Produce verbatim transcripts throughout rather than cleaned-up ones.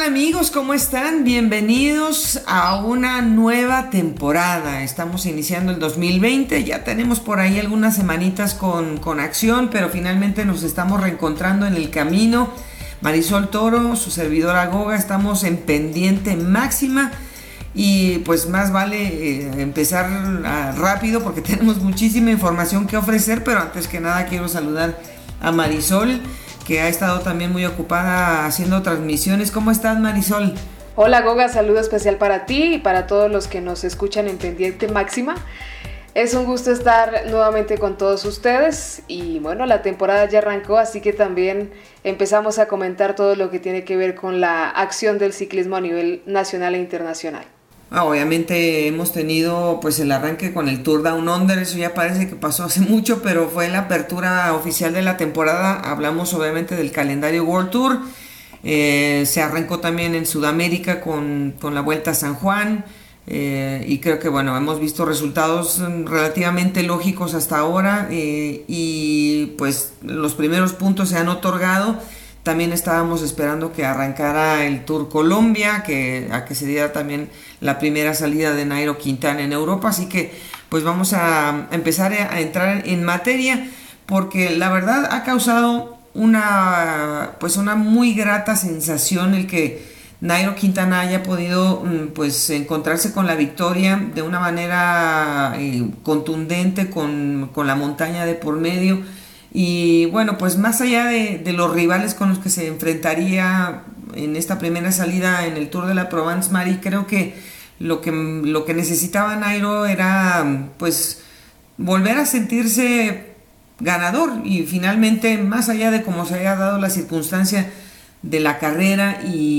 amigos? ¿Cómo están? Bienvenidos a una nueva temporada. Estamos iniciando el dos mil veinte, ya tenemos por ahí algunas semanitas con, con acción, pero finalmente nos estamos reencontrando en el camino. Marisol Toro, su servidora Goga, estamos en pendiente máxima y pues más vale eh, empezar uh, rápido porque tenemos muchísima información que ofrecer, pero antes que nada quiero saludar a Marisol, que ha estado también muy ocupada haciendo transmisiones. ¿Cómo estás, Marisol? Hola, Goga, saludo especial para ti y para todos los que nos escuchan en Pendiente Máxima. Es un gusto estar nuevamente con todos ustedes y bueno, la temporada ya arrancó, así que también empezamos a comentar todo lo que tiene que ver con la acción del ciclismo a nivel nacional e internacional. Ah, obviamente hemos tenido pues el arranque con el Tour Down Under, eso ya parece que pasó hace mucho, pero fue la apertura oficial de la temporada. Hablamos obviamente del calendario World Tour, eh, se arrancó también en Sudamérica con, con la Vuelta a San Juan, eh, y creo que bueno, hemos visto resultados relativamente lógicos hasta ahora, eh, y pues los primeros puntos se han otorgado. También estábamos esperando que arrancara el Tour Colombia, que, a que se diera también la primera salida de Nairo Quintana en Europa. Así que pues vamos a empezar a entrar en materia, porque la verdad ha causado una, pues una muy grata sensación el que Nairo Quintana haya podido pues encontrarse con la victoria de una manera eh, contundente, con, con la montaña de por medio. Y bueno, pues más allá de, de los rivales con los que se enfrentaría en esta primera salida en el Tour de la Provence, Mari, creo que lo que, lo que necesitaba Nairo era pues volver a sentirse ganador, y finalmente, más allá de cómo se haya dado la circunstancia de la carrera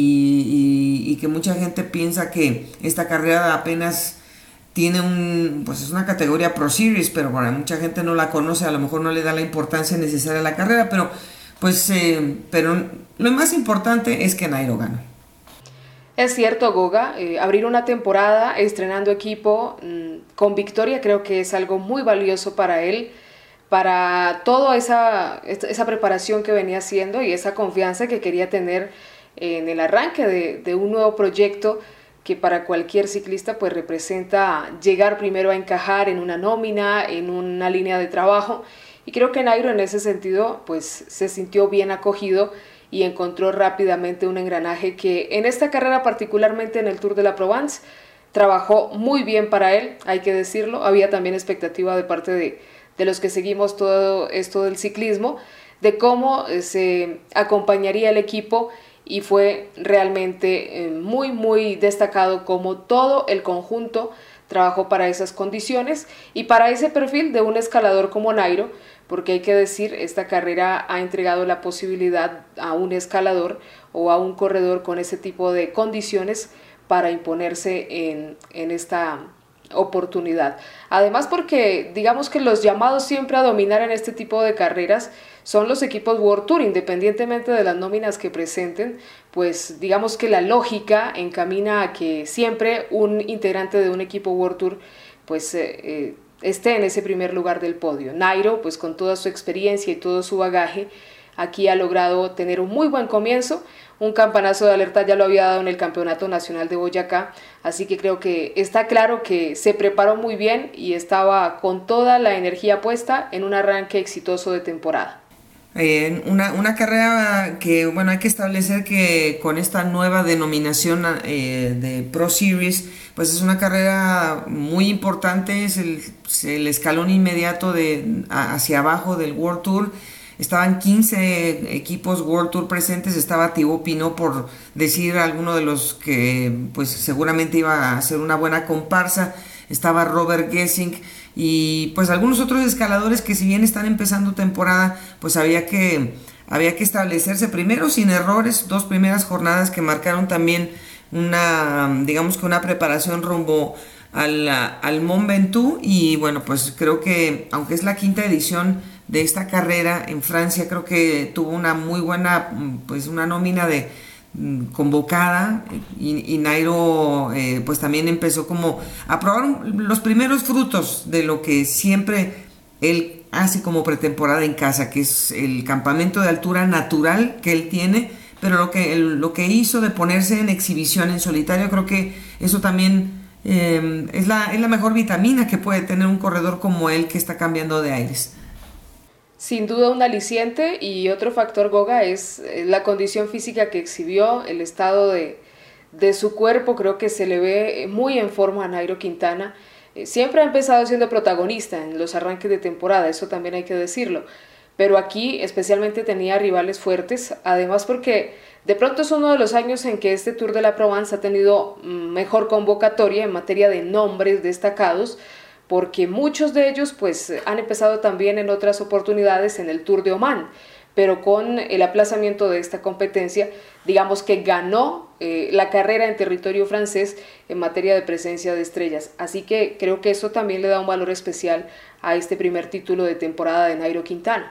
y, y, y que mucha gente piensa que esta carrera apenas tiene un, pues es una categoría Pro Series, pero bueno, mucha gente no la conoce, a lo mejor no le da la importancia necesaria a la carrera, pero pues, eh, pero lo más importante es que Nairo gana. Es cierto, Goga, eh, abrir una temporada estrenando equipo mmm, con victoria creo que es algo muy valioso para él, para toda esa, esa preparación que venía haciendo y esa confianza que quería tener en el arranque de, de un nuevo proyecto que para cualquier ciclista pues representa llegar primero a encajar en una nómina, en una línea de trabajo, y creo que Nairo en ese sentido pues se sintió bien acogido y encontró rápidamente un engranaje que en esta carrera, particularmente en el Tour de la Provence, trabajó muy bien para él, hay que decirlo. Había también expectativa de parte de, de los que seguimos todo esto del ciclismo, de cómo se acompañaría el equipo, y fue realmente muy muy destacado como todo el conjunto trabajó para esas condiciones y para ese perfil de un escalador como Nairo, porque hay que decir, esta carrera ha entregado la posibilidad a un escalador o a un corredor con ese tipo de condiciones para imponerse en, en esta oportunidad. Además, porque digamos que los llamados siempre a dominar en este tipo de carreras son los equipos World Tour, independientemente de las nóminas que presenten, pues digamos que la lógica encamina a que siempre un integrante de un equipo World Tour pues eh, eh, esté en ese primer lugar del podio. Nairo, pues con toda su experiencia y todo su bagaje, aquí ha logrado tener un muy buen comienzo. Un campanazo de alerta ya lo había dado en el Campeonato Nacional de Boyacá, así que creo que está claro que se preparó muy bien y estaba con toda la energía puesta en un arranque exitoso de temporada. Eh, una, una carrera que, bueno, hay que establecer que con esta nueva denominación eh, de Pro Series, pues es una carrera muy importante, es el, el escalón inmediato de, hacia abajo del World Tour. Estaban quince equipos World Tour presentes, estaba Thibaut Pinot, por decir alguno de los que pues seguramente iba a hacer una buena comparsa, estaba Robert Gesink y pues algunos otros escaladores que, si bien están empezando temporada, pues había que, había que establecerse primero sin errores. Dos primeras jornadas que marcaron también una, digamos que una preparación rumbo al, al Mont Ventoux, y bueno, pues creo que aunque es la quinta edición de esta carrera en Francia, creo que tuvo una muy buena, pues una nómina de convocada, y, y Nairo eh, pues también empezó como a probar los primeros frutos de lo que siempre él hace como pretemporada en casa, que es el campamento de altura natural que él tiene, pero lo que, el, lo que hizo de ponerse en exhibición en solitario, creo que eso también eh, es, la, es la mejor vitamina que puede tener un corredor como él que está cambiando de aires. Sin duda un aliciente, y otro factor, Goga, es la condición física que exhibió, el estado de, de su cuerpo. Creo que se le ve muy en forma a Nairo Quintana. Siempre ha empezado siendo protagonista en los arranques de temporada, eso también hay que decirlo, pero aquí especialmente tenía rivales fuertes, además porque de pronto es uno de los años en que este Tour de la Provence ha tenido mejor convocatoria en materia de nombres destacados, porque muchos de ellos pues han empezado también en otras oportunidades en el Tour de Omán, pero con el aplazamiento de esta competencia, digamos que ganó eh, la carrera en territorio francés en materia de presencia de estrellas. Así que creo que eso también le da un valor especial a este primer título de temporada de Nairo Quintana.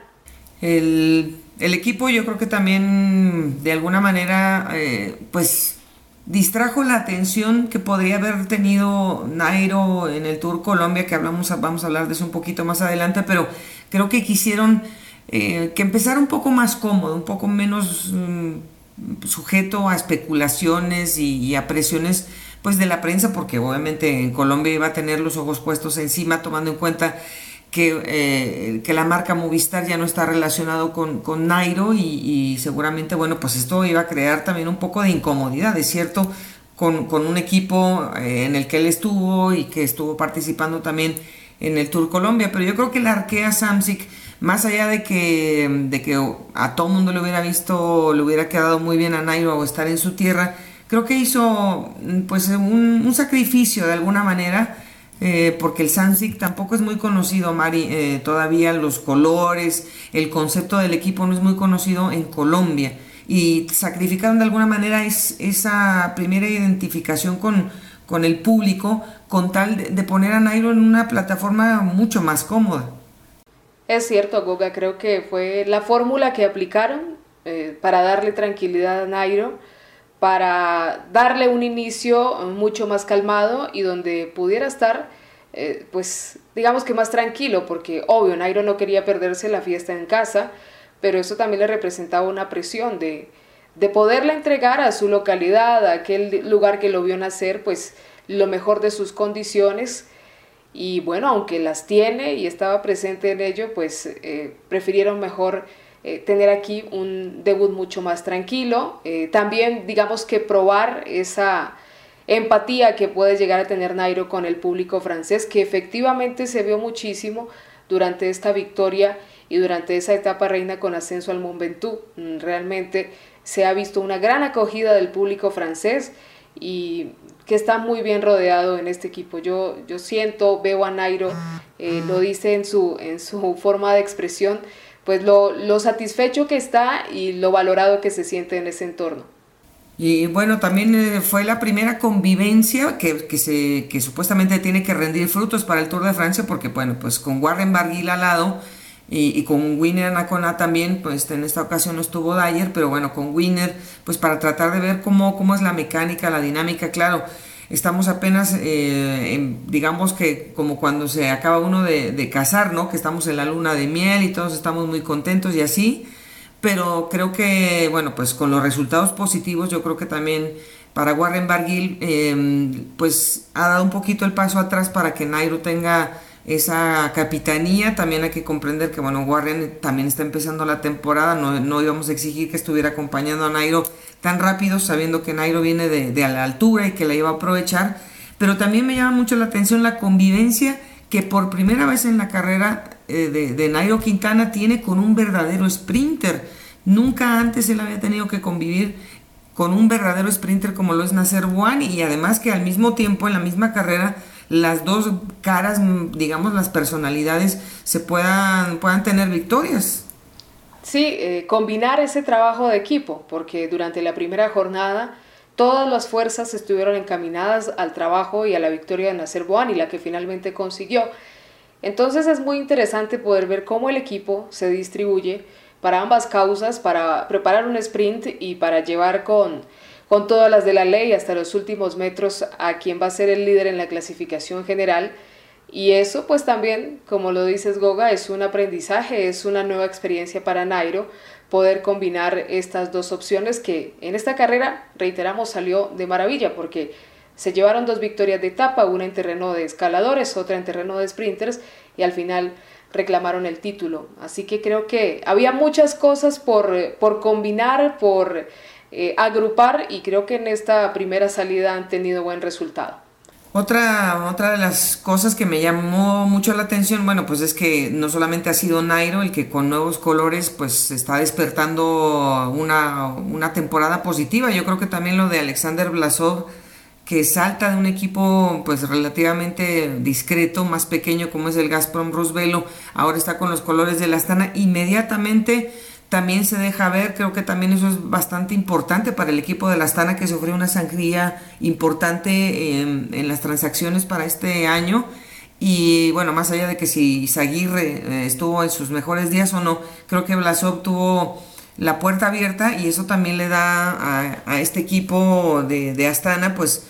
El, el equipo yo creo que también de alguna manera eh, pues distrajo la atención que podría haber tenido Nairo en el Tour Colombia, que hablamos, vamos a hablar de eso un poquito más adelante, pero creo que quisieron Eh, que empezara un poco más cómodo, un poco menos um, sujeto a especulaciones y, y a presiones pues de la prensa, porque obviamente en Colombia iba a tener los ojos puestos encima, tomando en cuenta que, eh, que la marca Movistar ya no está relacionado con, con Nairo y, y seguramente bueno pues esto iba a crear también un poco de incomodidad, es cierto, con, con un equipo eh, en el que él estuvo y que estuvo participando también en el Tour Colombia, pero yo creo que la Arkea Samsic, más allá de que, de que a todo mundo le hubiera visto, le hubiera quedado muy bien a Nairo estar en su tierra, creo que hizo pues un, un sacrificio de alguna manera, eh, porque el Samsic tampoco es muy conocido, Mari, eh, todavía los colores, el concepto del equipo no es muy conocido en Colombia, y sacrificaron de alguna manera es, esa primera identificación con, con el público, con tal de, de poner a Nairo en una plataforma mucho más cómoda. Es cierto, Goga, creo que fue la fórmula que aplicaron eh, para darle tranquilidad a Nairo, para darle un inicio mucho más calmado y donde pudiera estar, eh, pues digamos que más tranquilo, porque obvio, Nairo no quería perderse la fiesta en casa, pero eso también le representaba una presión de, de poderle entregar a su localidad, a aquel lugar que lo vio nacer, pues lo mejor de sus condiciones. Y bueno, aunque las tiene y estaba presente en ello, pues eh, prefirieron mejor eh, tener aquí un debut mucho más tranquilo. Eh, también digamos que probar esa empatía que puede llegar a tener Nairo con el público francés, que efectivamente se vio muchísimo durante esta victoria y durante esa etapa reina con ascenso al Mont Ventoux. Realmente se ha visto una gran acogida del público francés y que está muy bien rodeado en este equipo. Yo, yo siento, veo a Nairo, eh, lo dice en su, en su forma de expresión, pues lo, lo satisfecho que está y lo valorado que se siente en ese entorno. Y bueno, también eh, fue la primera convivencia que, que, se, que supuestamente tiene que rendir frutos para el Tour de Francia, porque bueno, pues con Warren Barguil al lado y, y con Winner Anacona también, pues en esta ocasión no estuvo Dyer, pero bueno, con Winner, pues para tratar de ver cómo, cómo es la mecánica, la dinámica, claro, estamos apenas, eh, en, digamos que como cuando se acaba uno de, de casar, ¿no? Que estamos en la luna de miel y todos estamos muy contentos y así, pero creo que, bueno, pues con los resultados positivos, yo creo que también para Warren Barguil, eh, pues ha dado un poquito el paso atrás para que Nairo tenga esa capitanía. También hay que comprender que bueno, Warren también está empezando la temporada, no, no íbamos a exigir que estuviera acompañando a Nairo tan rápido, sabiendo que Nairo viene de, de a la altura y que la iba a aprovechar, pero también me llama mucho la atención la convivencia que por primera vez en la carrera eh, de, de Nairo Quintana tiene con un verdadero sprinter. Nunca antes él había tenido que convivir con un verdadero sprinter como lo es Nacer Bouhanni, y además que al mismo tiempo en la misma carrera las dos caras, digamos las personalidades, se puedan, puedan tener victorias. Sí, eh, combinar ese trabajo de equipo, porque durante la primera jornada todas las fuerzas estuvieron encaminadas al trabajo y a la victoria de Nacer Bouhanni, la que finalmente consiguió. Entonces es muy interesante poder ver cómo el equipo se distribuye para ambas causas, para preparar un sprint y para llevar con, con todas las de la ley hasta los últimos metros a quien va a ser el líder en la clasificación general. Y eso pues también, como lo dices Goga, es un aprendizaje, es una nueva experiencia para Nairo poder combinar estas dos opciones que en esta carrera, reiteramos, salió de maravilla porque se llevaron dos victorias de etapa, una en terreno de escaladores, otra en terreno de sprinters y al final reclamaron el título. Así que creo que había muchas cosas por, por combinar, por eh, agrupar y creo que en esta primera salida han tenido buen resultado. Otra, otra de las cosas que me llamó mucho la atención, bueno, pues es que no solamente ha sido Nairo el que con nuevos colores pues está despertando una, una temporada positiva. Yo creo que también lo de Alexander Vlasov, que salta de un equipo pues relativamente discreto, más pequeño como es el Gazprom Rus-Velo, ahora está con los colores de la Astana, inmediatamente también se deja ver. Creo que también eso es bastante importante para el equipo de la Astana, que sufrió una sangría importante en, en las transacciones para este año. Y bueno, más allá de que si Izaguirre eh, estuvo en sus mejores días o no, creo que Vlasov tuvo la puerta abierta y eso también le da a, a este equipo de, de Astana pues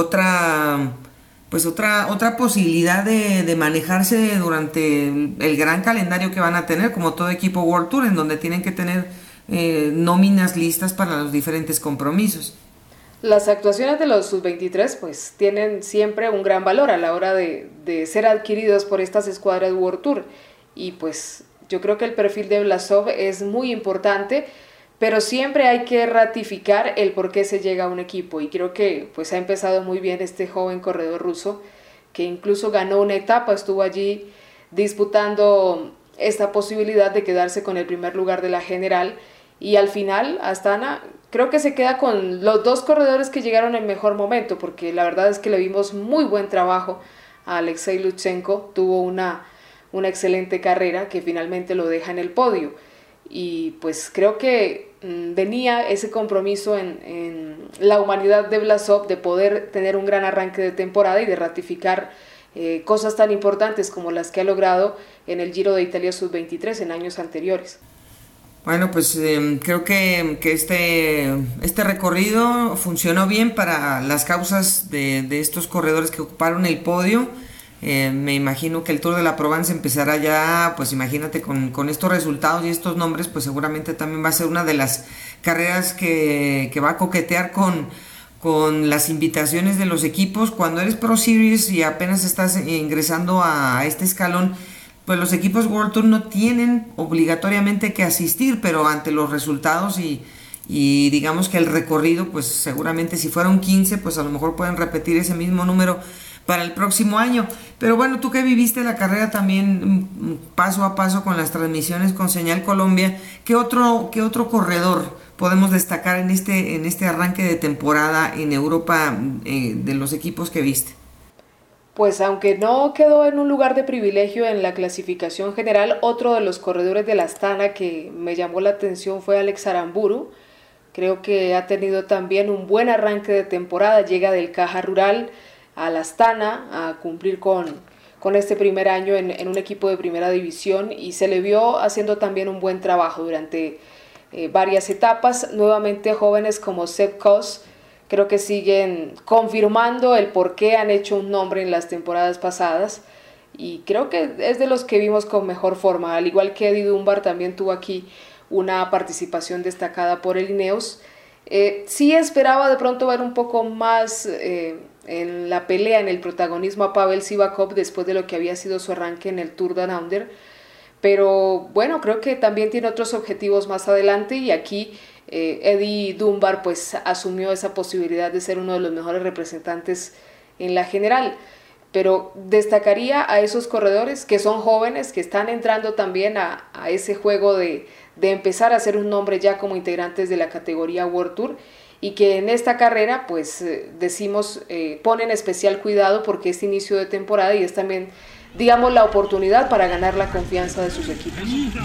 otra pues otra otra posibilidad de, de manejarse durante el, el gran calendario que van a tener, como todo equipo World Tour, en donde tienen que tener eh, nóminas listas para los diferentes compromisos. Las actuaciones de los sub veintitrés pues tienen siempre un gran valor a la hora de, de ser adquiridos por estas escuadras World Tour y pues yo creo que el perfil de Vlasov es muy importante, pero siempre hay que ratificar el por qué se llega a un equipo y creo que pues ha empezado muy bien este joven corredor ruso que incluso ganó una etapa, estuvo allí disputando esta posibilidad de quedarse con el primer lugar de la general y al final Astana creo que se queda con los dos corredores que llegaron en mejor momento porque la verdad es que le vimos muy buen trabajo a Alexei Lutsenko, tuvo una, una excelente carrera que finalmente lo deja en el podio y pues creo que mmm, venía ese compromiso en, en la humanidad de Vlasov de poder tener un gran arranque de temporada y de ratificar eh, cosas tan importantes como las que ha logrado en el Giro de Italia sub veintitrés en años anteriores. Bueno, pues eh, creo que, que este, este recorrido funcionó bien para las causas de, de estos corredores que ocuparon el podio. Eh, me imagino que el Tour de la Provence empezará ya, pues imagínate, con, con estos resultados y estos nombres, pues seguramente también va a ser una de las carreras que, que va a coquetear con, con las invitaciones de los equipos. Cuando eres Pro Series y apenas estás ingresando a este escalón, pues los equipos World Tour no tienen obligatoriamente que asistir, pero ante los resultados y, y digamos que el recorrido, pues seguramente si fueron quince, pues a lo mejor pueden repetir ese mismo número para el próximo año. Pero bueno, tú que viviste la carrera también paso a paso con las transmisiones con Señal Colombia, ¿qué otro, qué otro corredor podemos destacar en este, en este arranque de temporada en Europa eh, de los equipos que viste? Pues aunque no quedó en un lugar de privilegio en la clasificación general, otro de los corredores de la Astana que me llamó la atención fue Alex Aramburu. Creo que ha tenido también un buen arranque de temporada, llega del Caja Rural a la Astana a cumplir con, con este primer año en, en un equipo de primera división y se le vio haciendo también un buen trabajo durante eh, varias etapas. Nuevamente jóvenes como Sepp Kuss creo que siguen confirmando el por qué han hecho un nombre en las temporadas pasadas y creo que es de los que vimos con mejor forma, al igual que Eddie Dunbar también tuvo aquí una participación destacada por el Ineos. Eh, sí esperaba de pronto ver un poco más eh, en la pelea, en el protagonismo a Pavel Sivakov después de lo que había sido su arranque en el Tour Down Under, pero bueno, creo que también tiene otros objetivos más adelante y aquí eh, Eddie Dunbar pues asumió esa posibilidad de ser uno de los mejores representantes en la general, pero destacaría a esos corredores que son jóvenes, que están entrando también a, a ese juego de, de empezar a hacer un nombre ya como integrantes de la categoría World Tour y que en esta carrera pues eh, decimos eh, ponen especial cuidado porque es inicio de temporada y es también digamos la oportunidad para ganar la confianza de sus equipos.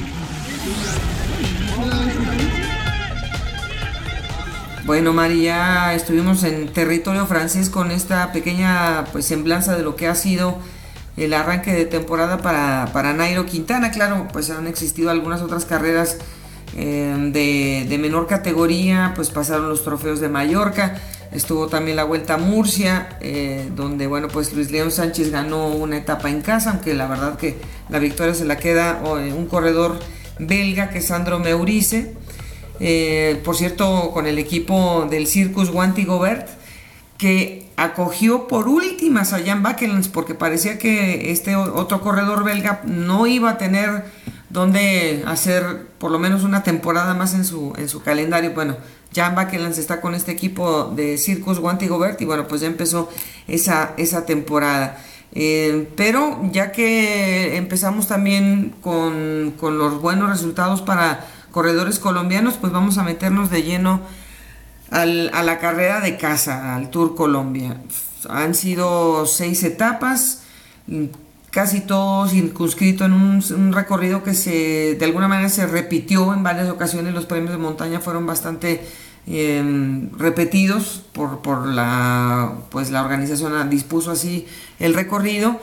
Bueno, María, estuvimos en territorio francés con esta pequeña pues semblanza de lo que ha sido el arranque de temporada para, para Nairo Quintana. Claro, pues han existido algunas otras carreras eh, de, de menor categoría, pues pasaron los trofeos de Mallorca. estuvo también la Vuelta a Murcia, eh, donde bueno, pues Luis León Sánchez ganó una etapa en casa, aunque la verdad que la victoria se la queda eh, un corredor belga que es Sandro Meurice, eh, por cierto con el equipo del Circus Wanty-Gobert, que acogió por últimas a Jan Bakelans porque parecía que este otro corredor belga no iba a tener donde hacer por lo menos una temporada más en su, en su calendario. Bueno, Jan Bakelans está con este equipo de Circus Wanty-Gobert y bueno, pues ya empezó esa, esa temporada. Eh, pero ya que empezamos también con, con los buenos resultados para corredores colombianos, pues vamos a meternos de lleno al, a la carrera de casa, al Tour Colombia. Han sido seis etapas, casi todo circunscrito en un, un recorrido que se de alguna manera se repitió en varias ocasiones. Los premios de montaña fueron bastante eh, repetidos por, por la pues la organización dispuso así el recorrido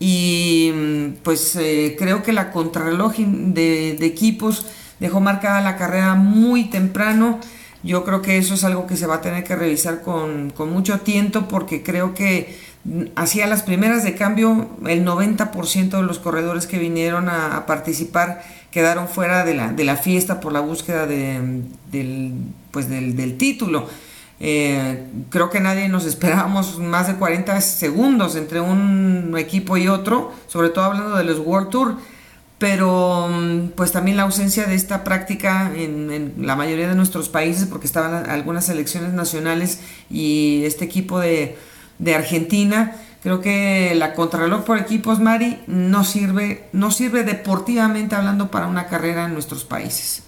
y pues eh, creo que la contrarreloj de, de equipos dejó marcada la carrera muy temprano. Yo creo que eso es algo que se va a tener que revisar con, con mucho tiento porque creo que hacia las primeras de cambio el noventa por ciento de los corredores que vinieron a, a participar quedaron fuera de la, de la fiesta por la búsqueda de, del, pues del, del título. Eh, creo que nadie nos esperábamos más de cuarenta segundos entre un equipo y otro, sobre todo hablando de los World Tour, pero pues también la ausencia de esta práctica en, en la mayoría de nuestros países porque estaban algunas selecciones nacionales y este equipo de de Argentina. Creo que la contrarreloj por equipos, Mari, no sirve, no sirve deportivamente hablando para una carrera en nuestros países.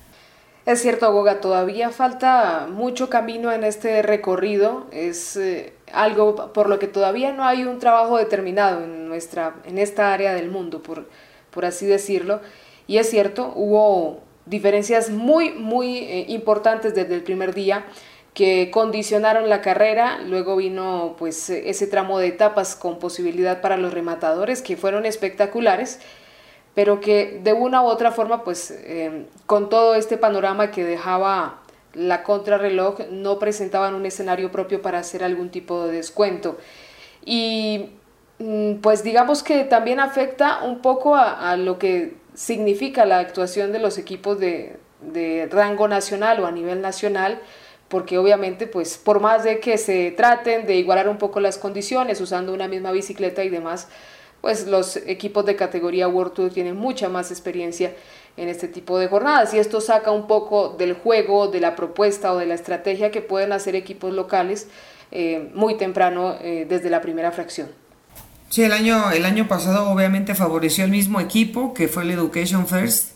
Es cierto, Goga, todavía falta mucho camino en este recorrido. Es eh, algo por lo que todavía no hay un trabajo determinado en, nuestra, en esta área del mundo, por, por así decirlo. Y es cierto, hubo diferencias muy, muy eh, importantes desde el primer día que condicionaron la carrera. Luego vino pues ese tramo de etapas con posibilidad para los rematadores que fueron espectaculares, pero que de una u otra forma pues eh, con todo este panorama que dejaba la contrarreloj no presentaban un escenario propio para hacer algún tipo de descuento y pues digamos que también afecta un poco a, a lo que significa la actuación de los equipos de, de rango nacional o a nivel nacional, porque obviamente pues por más de que se traten de igualar un poco las condiciones usando una misma bicicleta y demás, pues los equipos de categoría World Tour tienen mucha más experiencia en este tipo de jornadas y esto saca un poco del juego, de la propuesta o de la estrategia que pueden hacer equipos locales eh, muy temprano eh, desde la primera fracción. Sí, el año, el año pasado obviamente favoreció el mismo equipo que fue el Education First.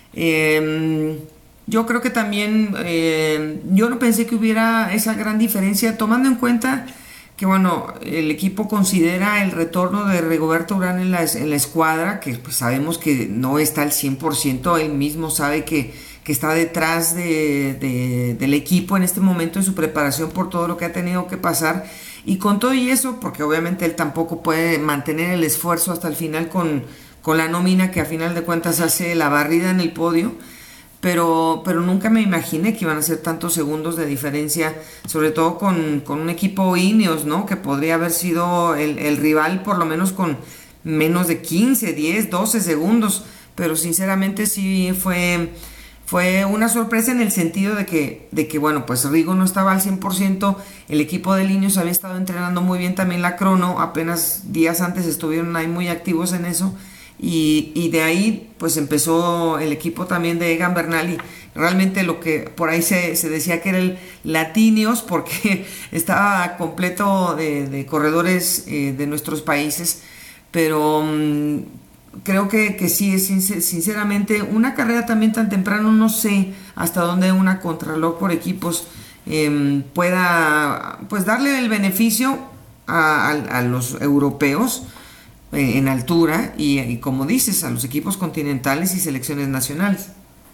Eh, Yo creo que también, eh, yo no pensé que hubiera esa gran diferencia, tomando en cuenta que, bueno, el equipo considera el retorno de Rigoberto Urán en la, en la escuadra, que pues sabemos que no está al cien por ciento, él mismo sabe que, que está detrás de, de, del equipo en este momento en su preparación por todo lo que ha tenido que pasar, y con todo y eso, porque obviamente él tampoco puede mantener el esfuerzo hasta el final con, con la nómina que a final de cuentas hace la barrida en el podio. Pero, pero nunca me imaginé que iban a ser tantos segundos de diferencia, sobre todo con, con un equipo Ineos, ¿no? Que podría haber sido el, el rival por lo menos con menos de quince, diez, doce segundos, pero sinceramente sí fue, fue una sorpresa en el sentido de que, de que, bueno, pues Rigo no estaba al cien por ciento, el equipo de Ineos había estado entrenando muy bien también la crono, apenas días antes estuvieron ahí muy activos en eso. Y, y de ahí pues empezó el equipo también de Egan Bernal y realmente lo que por ahí se, se decía que era el Latinios porque estaba completo de, de corredores eh, de nuestros países, pero um, creo que, que sí, es sinceramente una carrera también tan temprano, no sé hasta dónde una contrarreloj por equipos eh, pueda pues darle el beneficio a, a, a los europeos en altura y, y como dices, a los equipos continentales y selecciones nacionales.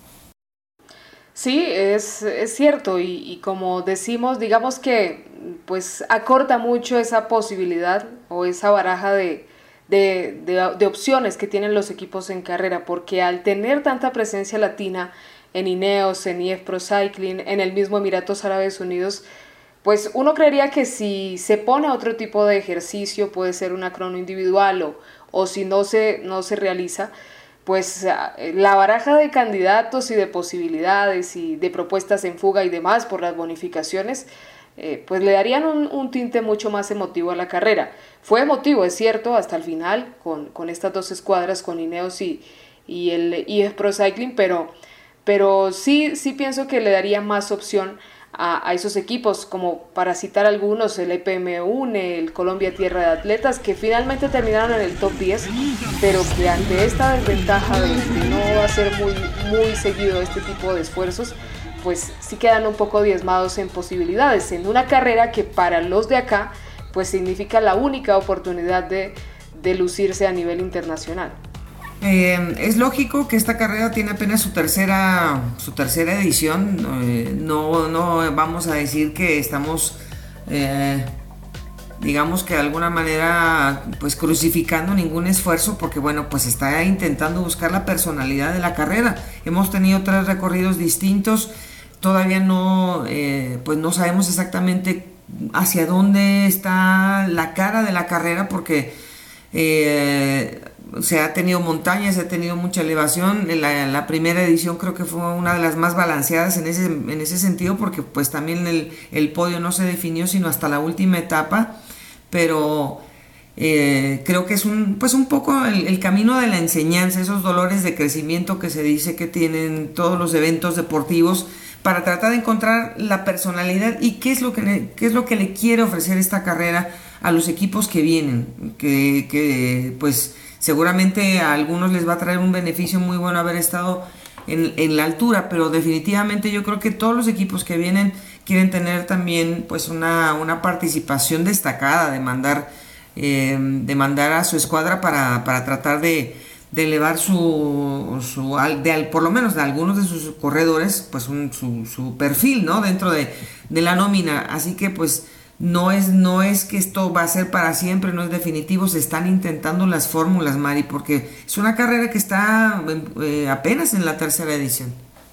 Sí, es, es cierto y, y como decimos, digamos que pues acorta mucho esa posibilidad o esa baraja de, de, de, de opciones que tienen los equipos en carrera, porque al tener tanta presencia latina en Ineos, en I F Pro Cycling, en el mismo Emiratos Árabes Unidos, pues uno creería que si se pone otro tipo de ejercicio, puede ser una crono individual o, o si no se, no se realiza, pues la baraja de candidatos y de posibilidades y de propuestas en fuga y demás por las bonificaciones, eh, pues le darían un, un tinte mucho más emotivo a la carrera. Fue emotivo, es cierto, hasta el final, con, con estas dos escuadras, con Ineos y, y el I F Pro Cycling, pero, pero sí, sí pienso que le daría más opción a, a esos equipos, como para citar algunos, el E P M UNE, el Colombia Tierra de Atletas, que finalmente terminaron en el top diez, pero que ante esta desventaja de que no va a ser muy, muy seguido este tipo de esfuerzos, pues sí quedan un poco diezmados en posibilidades, en una carrera que para los de acá, pues significa la única oportunidad de, de lucirse a nivel internacional. Eh, es lógico que esta carrera tiene apenas su tercera, su tercera edición. Eh, no, no vamos a decir que estamos, eh, digamos que de alguna manera, pues crucificando ningún esfuerzo, porque bueno, pues está intentando buscar la personalidad de la carrera. Hemos tenido tres recorridos distintos. Todavía no, eh, pues no sabemos exactamente hacia dónde está la cara de la carrera, porque eh, se ha tenido montañas, se ha tenido mucha elevación. La, la primera edición creo que fue una de las más balanceadas en ese, en ese sentido, porque pues también el, el podio no se definió sino hasta la última etapa, pero eh, creo que es un, pues un poco el, el camino de la enseñanza, esos dolores de crecimiento que se dice que tienen todos los eventos deportivos, para tratar de encontrar la personalidad y qué es lo que le, qué es lo que le quiere ofrecer esta carrera a los equipos que vienen, que, que pues seguramente a algunos les va a traer un beneficio muy bueno haber estado en, en la altura, pero definitivamente yo creo que todos los equipos que vienen quieren tener también pues una, una participación destacada, de mandar, eh, de mandar a su escuadra para, para tratar de de elevar su, su de, por lo menos de algunos de sus corredores, pues un, su, su perfil, ¿no? Dentro de, de la nómina. Así que pues no es, no es que esto va a ser para siempre, no es definitivo. Se están intentando las fórmulas, Mari, porque es una carrera que está eh, apenas en la tercera edición.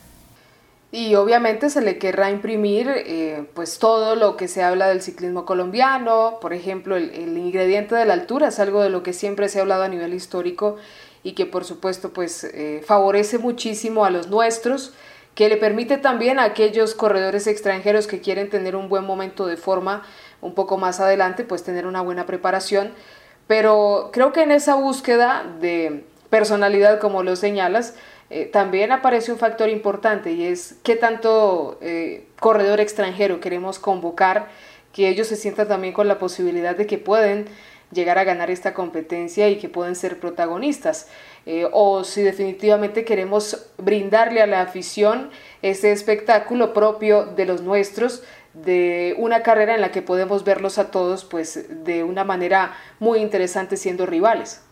Y obviamente se le querrá imprimir eh, pues todo lo que se habla del ciclismo colombiano. Por ejemplo, el, el ingrediente de la altura es algo de lo que siempre se ha hablado a nivel histórico y que por supuesto pues eh, favorece muchísimo a los nuestros, que le permite también a aquellos corredores extranjeros que quieren tener un buen momento de forma un poco más adelante, pues tener una buena preparación. Pero creo que en esa búsqueda de personalidad, como lo señalas, eh, también aparece un factor importante, y es qué tanto eh, corredor extranjero queremos convocar, que ellos se sientan también con la posibilidad de que pueden llegar a ganar esta competencia y que pueden ser protagonistas, eh, o si definitivamente queremos brindarle a la afición ese espectáculo propio de los nuestros, de una carrera en la que podemos verlos a todos pues de una manera muy interesante siendo rivales.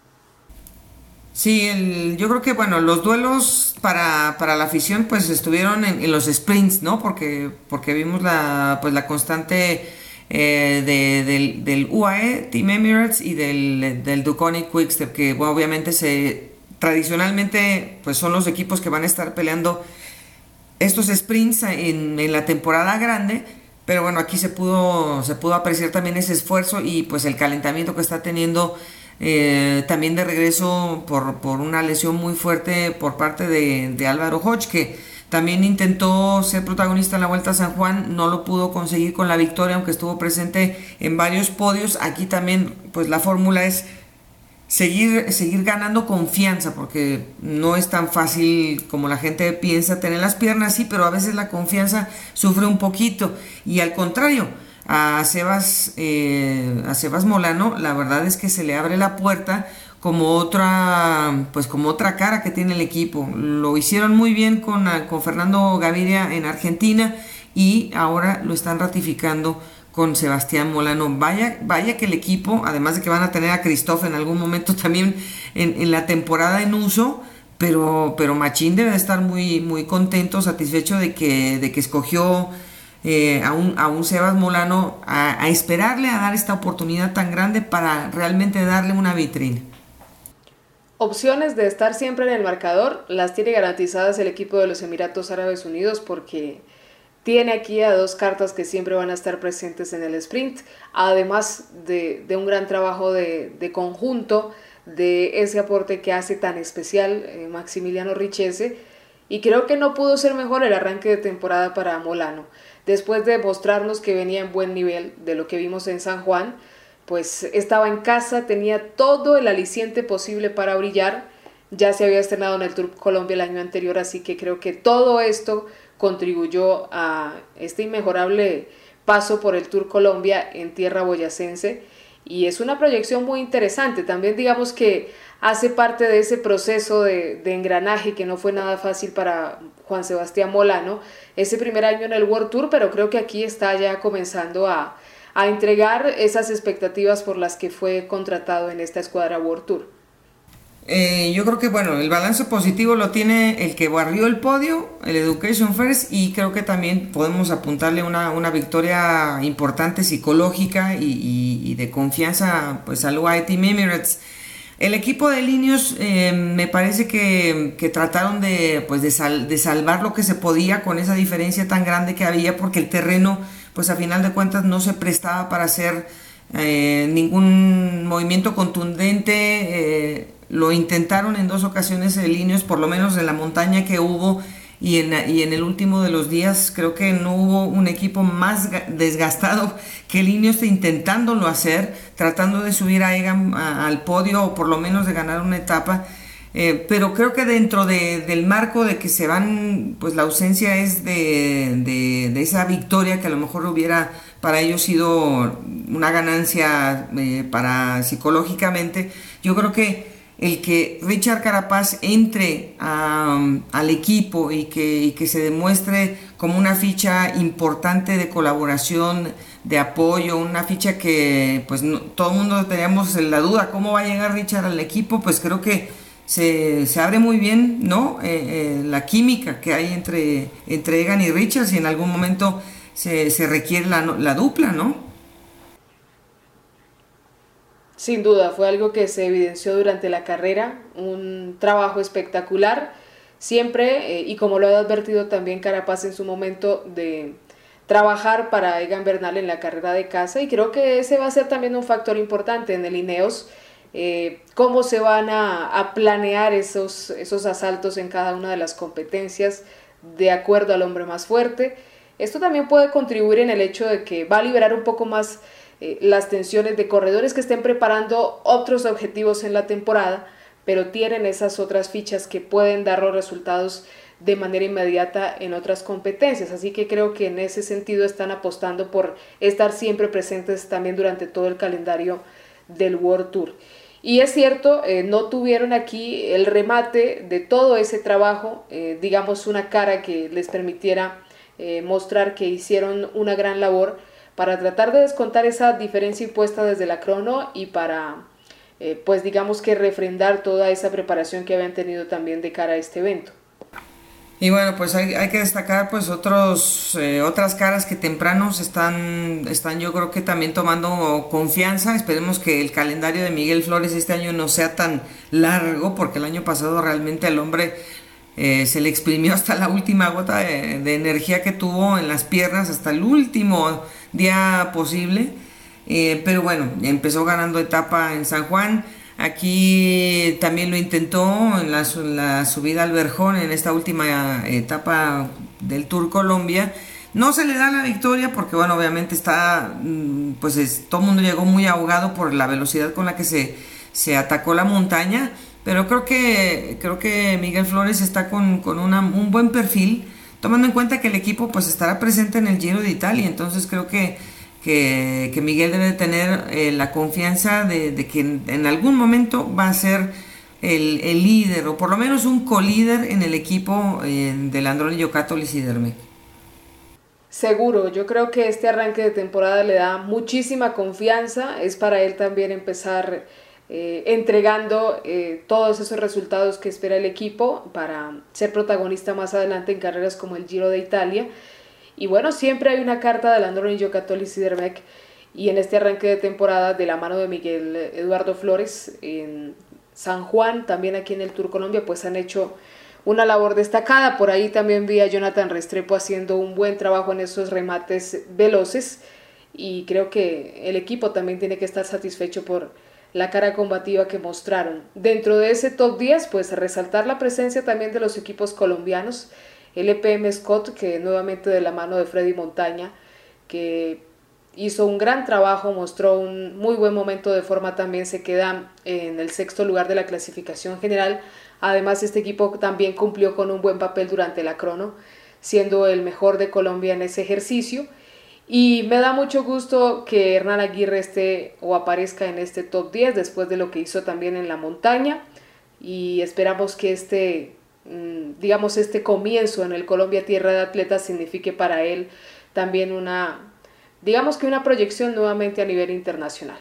Sí, el, yo creo que bueno, los duelos para, para la afición pues estuvieron en, en los sprints, ¿no? Porque, porque vimos la, pues, la constante Eh, de, del, del U A E Team Emirates y del, del Duconi Quickstep, que bueno, obviamente se tradicionalmente pues son los equipos que van a estar peleando estos sprints en, en la temporada grande, pero bueno, aquí se pudo se pudo apreciar también ese esfuerzo y pues el calentamiento que está teniendo, eh, también de regreso por, por una lesión muy fuerte por parte de, de Álvaro Hodge, que también intentó ser protagonista en la Vuelta a San Juan, no lo pudo conseguir con la victoria, aunque estuvo presente en varios podios. Aquí también pues la fórmula es seguir, seguir ganando confianza, porque no es tan fácil como la gente piensa tener las piernas, sí, pero a veces la confianza sufre un poquito. Y al contrario, a Sebas, eh, a Sebas Molano, la verdad es que se le abre la puerta como otra, pues como otra cara que tiene el equipo. Lo hicieron muy bien con, con Fernando Gaviria en Argentina y ahora lo están ratificando con Sebastián Molano. Vaya, vaya que el equipo, además de que van a tener a Christophe en algún momento también en, en la temporada en uso, pero, pero Machín debe de estar muy, muy contento, satisfecho de que, de que escogió eh, a, un, a un Sebas Molano a, a esperarle a dar esta oportunidad tan grande para realmente darle una vitrina. Opciones de estar siempre en el marcador las tiene garantizadas el equipo de los Emiratos Árabes Unidos, porque tiene aquí a dos cartas que siempre van a estar presentes en el sprint, además de, de un gran trabajo de, de conjunto, de ese aporte que hace tan especial eh, Maximiliano Richese, y creo que no pudo ser mejor el arranque de temporada para Molano. Después de mostrarnos que venía en buen nivel de lo que vimos en San Juan, pues estaba en casa, tenía todo el aliciente posible para brillar, ya se había estrenado en el Tour Colombia el año anterior, así que creo que todo esto contribuyó a este inmejorable paso por el Tour Colombia en tierra boyacense, y es una proyección muy interesante. También digamos que hace parte de ese proceso de, de engranaje que no fue nada fácil para Juan Sebastián Molano ese primer año en el World Tour, pero creo que aquí está ya comenzando a, a entregar esas expectativas por las que fue contratado en esta escuadra World Tour. Eh, yo creo que bueno, el balance positivo lo tiene el que barrió el podio, el Education First, y creo que también podemos apuntarle una, una victoria importante psicológica y, y, y de confianza pues al U A E Team Emirates. El equipo de Ineos eh, me parece que, que trataron de, pues de, sal, de salvar lo que se podía con esa diferencia tan grande que había, porque el terreno pues a final de cuentas no se prestaba para hacer eh, ningún movimiento contundente. eh, Lo intentaron en dos ocasiones el Ineos, por lo menos en la montaña que hubo, y en, y en el último de los días creo que no hubo un equipo más desgastado que el Ineos intentándolo hacer, tratando de subir a Egan a, al podio o por lo menos de ganar una etapa. Eh, pero creo que dentro de, del marco de que se van, pues la ausencia es de, de, de esa victoria que a lo mejor hubiera para ellos sido una ganancia eh, para psicológicamente. Yo creo que el que Richard Carapaz entre a, al equipo y que, y que se demuestre como una ficha importante de colaboración, de apoyo, una ficha que pues no, todo el mundo teníamos la duda, ¿cómo va a llegar Richard al equipo? Pues creo que se, se abre muy bien, ¿no? Eh, eh, la química que hay entre, entre Egan y Richard, si en algún momento se, se requiere la, la dupla, ¿no? Sin duda, fue algo que se evidenció durante la carrera, un trabajo espectacular, siempre, eh, y como lo ha advertido también Carapaz en su momento, de trabajar para Egan Bernal en la carrera de casa, y creo que ese va a ser también un factor importante en el Ineos, eh, cómo se van a, a planear esos, esos asaltos en cada una de las competencias de acuerdo al hombre más fuerte. Esto también puede contribuir en el hecho de que va a liberar un poco más Eh, las tensiones de corredores que estén preparando otros objetivos en la temporada, pero tienen esas otras fichas que pueden dar los resultados de manera inmediata en otras competencias, así que creo que en ese sentido están apostando por estar siempre presentes también durante todo el calendario del World Tour. Y es cierto, eh, no tuvieron aquí el remate de todo ese trabajo, eh, digamos una cara que les permitiera eh, mostrar que hicieron una gran labor para tratar de descontar esa diferencia impuesta desde la crono y para, eh, pues digamos que refrendar toda esa preparación que habían tenido también de cara a este evento. Y bueno, pues hay, hay que destacar pues otros, eh, otras caras que temprano se están, están yo creo que también tomando confianza. Esperemos que el calendario de Miguel Flores este año no sea tan largo, porque el año pasado realmente al hombre Eh, se le exprimió hasta la última gota de, de energía que tuvo en las piernas, hasta el último día posible, eh, pero bueno, empezó ganando etapa en San Juan. Aquí también lo intentó en la, la subida al Verjón en esta última etapa del Tour Colombia. No se le da la victoria porque bueno, obviamente está, pues es, todo el mundo llegó muy ahogado por la velocidad con la que se, se atacó la montaña. Pero creo que creo que Miguel Flores está con, con una, un buen perfil, tomando en cuenta que el equipo pues estará presente en el Giro de Italia. Entonces creo que, que, que Miguel debe tener eh, la confianza de, de que en, en algún momento va a ser el, el líder, o por lo menos un colíder en el equipo eh, del Androni Giocato Lizidermec. Seguro, yo creo que este arranque de temporada le da muchísima confianza, es para él también empezar Eh, entregando eh, todos esos resultados que espera el equipo para ser protagonista más adelante en carreras como el Giro de Italia. Y bueno, siempre hay una carta del Androni Giocato Lizidermec, y en este arranque de temporada de la mano de Miguel Eduardo Flores en San Juan, también aquí en el Tour Colombia, pues han hecho una labor destacada. Por ahí también vi a Jonathan Restrepo haciendo un buen trabajo en esos remates veloces, y creo que el equipo también tiene que estar satisfecho por la cara combativa que mostraron. Dentro de ese top diez, pues resaltar la presencia también de los equipos colombianos, el E P M Scott, que nuevamente de la mano de Freddy Montaña, que hizo un gran trabajo, mostró un muy buen momento de forma, también se queda en el sexto lugar de la clasificación general. Además, este equipo también cumplió con un buen papel durante la crono, siendo el mejor de Colombia en ese ejercicio. Y me da mucho gusto que Hernán Aguirre esté o aparezca en este top diez después de lo que hizo también en la montaña, y esperamos que este, digamos, este comienzo en el Colombia Tierra de Atletas signifique para él también una, digamos que una proyección nuevamente a nivel internacional.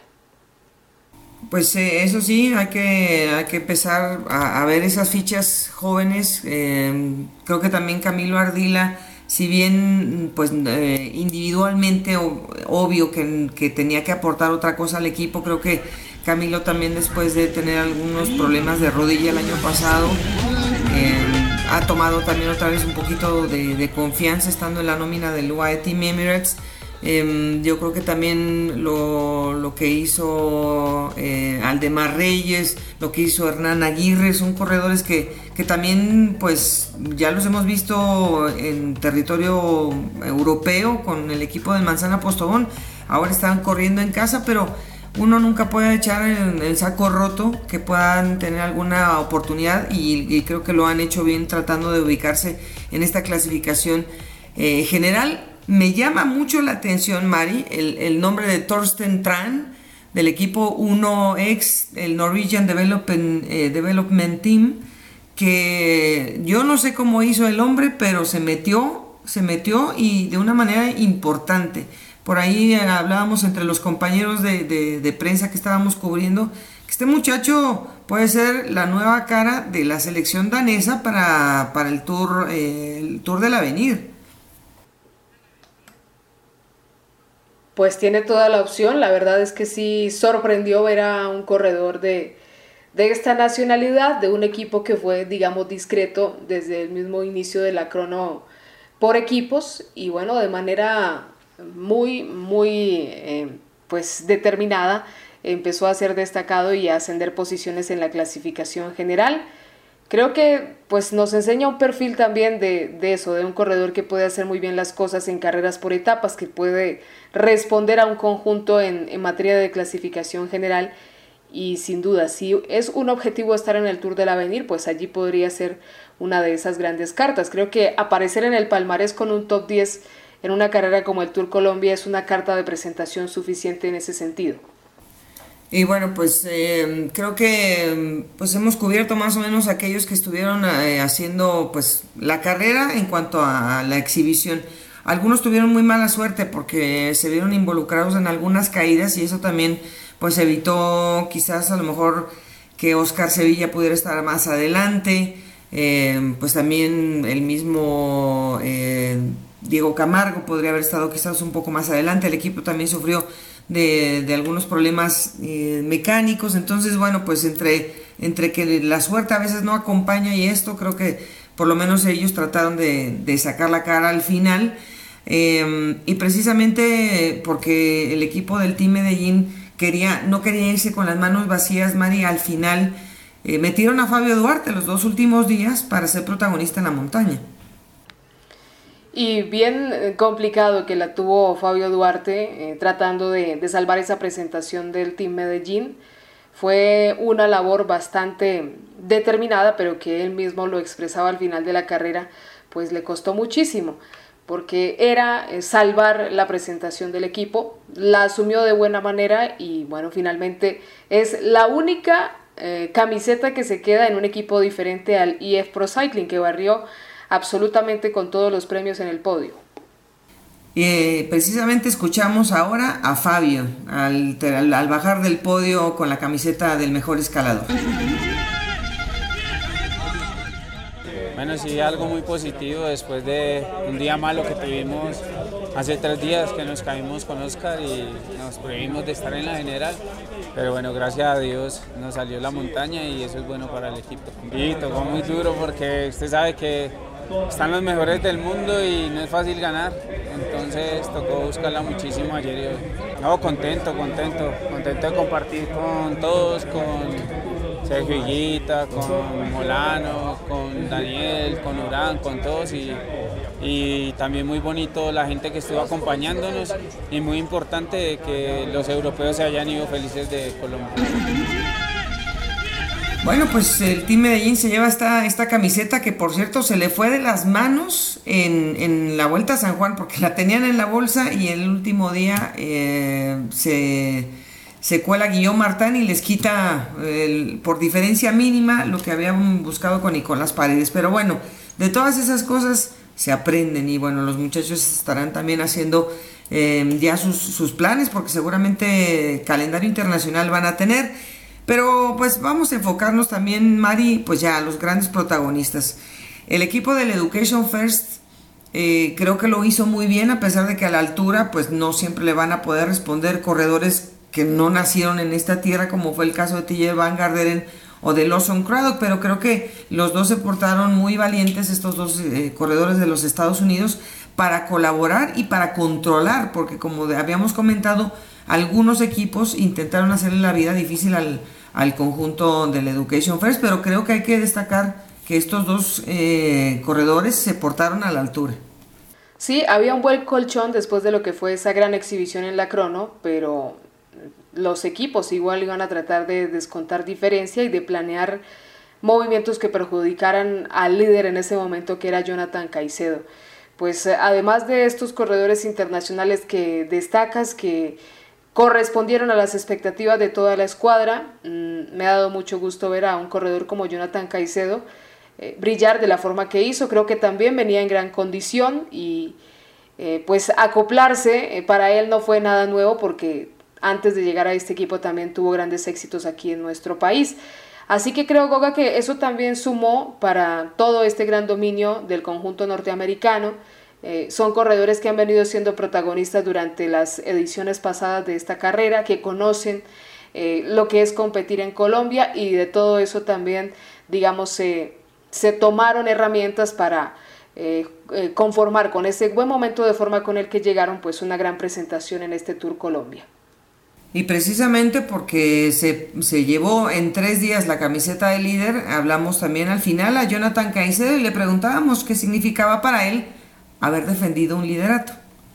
Pues eh, eso sí, hay que, hay que empezar a, a ver esas fichas jóvenes. Eh, creo que también Camilo Ardila, si bien pues eh, individualmente o, obvio que, que tenía que aportar otra cosa al equipo, creo que Camilo también, después de tener algunos problemas de rodilla el año pasado, eh, ha tomado también otra vez un poquito de, de confianza estando en la nómina del U A E Team Emirates. Eh, yo creo que también lo, lo que hizo eh, Aldemar Reyes, lo que hizo Hernán Aguirre, son corredores que, que también pues ya los hemos visto en territorio europeo con el equipo de Manzana Postobón. Ahora están corriendo en casa, pero uno nunca puede echar el, el saco roto, que puedan tener alguna oportunidad, y, y creo que lo han hecho bien tratando de ubicarse en esta clasificación eh, general. Me llama mucho la atención, Mari, el, el nombre de Thorsten Tran, del equipo uno X, el Norwegian Development, eh, Development Team, que yo no sé cómo hizo el hombre, pero se metió, se metió y de una manera importante. Por ahí eh, hablábamos entre los compañeros de, de, de prensa que estábamos cubriendo, que este muchacho puede ser la nueva cara de la selección danesa para, para el Tour, eh, el Tour del Avenir. Pues tiene toda la opción. La verdad es que sí sorprendió ver a un corredor de, de esta nacionalidad, de un equipo que fue, digamos, discreto desde el mismo inicio de la crono por equipos, y bueno, de manera muy, muy eh, pues determinada, empezó a ser destacado y a ascender posiciones en la clasificación general. Creo que pues nos enseña un perfil también de, de eso, de un corredor que puede hacer muy bien las cosas en carreras por etapas, que puede responder a un conjunto en, en materia de clasificación general, y sin duda, si es un objetivo estar en el Tour del Avenir, pues allí podría ser una de esas grandes cartas. Creo que aparecer en el palmarés con un top diez en una carrera como el Tour Colombia es una carta de presentación suficiente en ese sentido. Y bueno, pues eh, creo que pues hemos cubierto más o menos aquellos que estuvieron eh, haciendo pues la carrera en cuanto a la exhibición. Algunos tuvieron muy mala suerte porque se vieron involucrados en algunas caídas, y eso también pues evitó quizás a lo mejor que Oscar Sevilla pudiera estar más adelante. Eh, pues también el mismo eh, Diego Camargo podría haber estado quizás un poco más adelante. El equipo también sufrió de, de algunos problemas eh, mecánicos. Entonces, bueno, pues entre, entre que la suerte a veces no acompaña y esto, creo que por lo menos ellos trataron de, de sacar la cara al final. Eh, y precisamente porque el equipo del Team Medellín quería, no quería irse con las manos vacías, Mari, al final eh, metieron a Fabio Duarte los dos últimos días para ser protagonista en la montaña. Y bien complicado que la tuvo Fabio Duarte, eh, tratando de, de salvar esa presentación del Team Medellín. Fue una labor bastante determinada, pero que él mismo lo expresaba al final de la carrera, pues le costó muchísimo, porque era eh, salvar la presentación del equipo. La asumió de buena manera y bueno, finalmente es la única eh, camiseta que se queda en un equipo diferente al I F Pro Cycling, que barrió absolutamente con todos los premios en el podio. Eh, precisamente escuchamos ahora a Fabio al, al, al bajar del podio con la camiseta del mejor escalador. Bueno, sí, algo muy positivo después de un día malo que tuvimos hace tres días que nos caímos con Oscar y nos prohibimos de estar en la general. Pero bueno, gracias a Dios nos salió la montaña y eso es bueno para el equipo. Y tocó muy duro porque usted sabe que están los mejores del mundo y no es fácil ganar. Entonces tocó buscarla muchísimo ayer y hoy. No, contento, contento, contento de compartir con todos, con Sergio Higuita, con Molano, con Daniel, con Urán, con todos y, y también muy bonito la gente que estuvo acompañándonos y muy importante que los europeos se hayan ido felices de Colombia. Bueno, pues el Team Medellín se lleva esta, esta camiseta que por cierto se le fue de las manos en, en la Vuelta a San Juan porque la tenían en la bolsa y el último día eh, se... se cuela Guillaume Martin y les quita el, por diferencia mínima lo que habían buscado con Nicolás Paredes. Pero bueno, de todas esas cosas se aprenden y bueno, los muchachos estarán también haciendo eh, ya sus, sus planes porque seguramente calendario internacional van a tener. Pero pues vamos a enfocarnos también, Mari, pues ya a los grandes protagonistas. El equipo del Education First eh, creo que lo hizo muy bien a pesar de que a la altura pues no siempre le van a poder responder corredores que no nacieron en esta tierra, como fue el caso de T J Van Garderen o de Lawson Craddock, pero creo que los dos se portaron muy valientes, estos dos eh, corredores de los Estados Unidos, para colaborar y para controlar, porque como habíamos comentado, algunos equipos intentaron hacerle la vida difícil al, al conjunto del Education First, pero creo que hay que destacar que estos dos eh, corredores se portaron a la altura. Sí, había un buen colchón después de lo que fue esa gran exhibición en la crono, pero los equipos igual iban a tratar de descontar diferencia y de planear movimientos que perjudicaran al líder en ese momento, que era Jonathan Caicedo. Pues además de estos corredores internacionales que destacas, que correspondieron a las expectativas de toda la escuadra, mmm, me ha dado mucho gusto ver a un corredor como Jonathan Caicedo eh, brillar de la forma que hizo. Creo que también venía en gran condición y eh, pues acoplarse eh, para él no fue nada nuevo porque antes de llegar a este equipo también tuvo grandes éxitos aquí en nuestro país. Así que creo, Goga, que eso también sumó para todo este gran dominio del conjunto norteamericano. Eh, son corredores que han venido siendo protagonistas durante las ediciones pasadas de esta carrera, que conocen eh, lo que es competir en Colombia y de todo eso también, digamos, eh, se tomaron herramientas para eh, eh, conformar con ese buen momento de forma con el que llegaron pues una gran presentación en este Tour Colombia. Y precisamente porque se, se llevó en tres días la camiseta de líder, hablamos también al final a Jonathan Caicedo y le preguntábamos qué significaba para él haber defendido un liderato.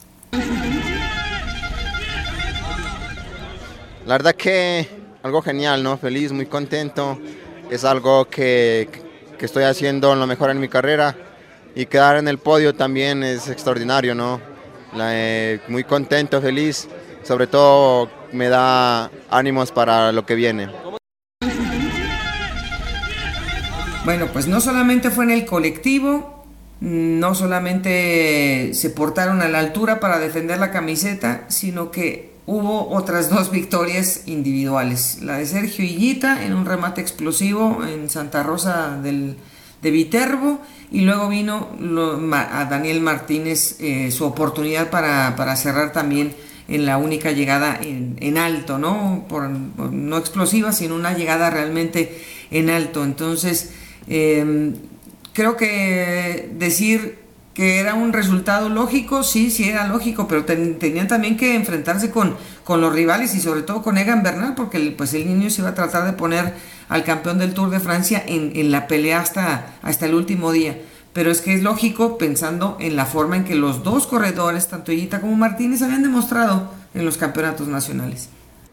La verdad que algo genial, ¿no? Feliz, muy contento. Es algo que, que estoy haciendo lo mejor en mi carrera y quedar en el podio también es extraordinario, ¿no? La, eh, muy contento, feliz. Sobre todo me da ánimos para lo que viene. Bueno, pues no solamente fue en el colectivo, no solamente se portaron a la altura para defender la camiseta, sino que hubo otras dos victorias individuales. La de Sergio Higuita en un remate explosivo en Santa Rosa del, de Viterbo, y luego vino lo, a Daniel Martínez eh, su oportunidad para, para cerrar también en la única llegada en, en alto, ¿no? Por, por, no explosiva, sino una llegada realmente en alto. Entonces, eh, creo que decir que era un resultado lógico, sí, sí era lógico, pero ten, tenían también que enfrentarse con, con los rivales y sobre todo con Egan Bernal, porque el, pues el niño se iba a tratar de poner al campeón del Tour de Francia en, en la pelea hasta, hasta el último día. Pero es que es lógico pensando en la forma en que los dos corredores, tanto Higuita como Martínez, habían demostrado en los campeonatos nacionales.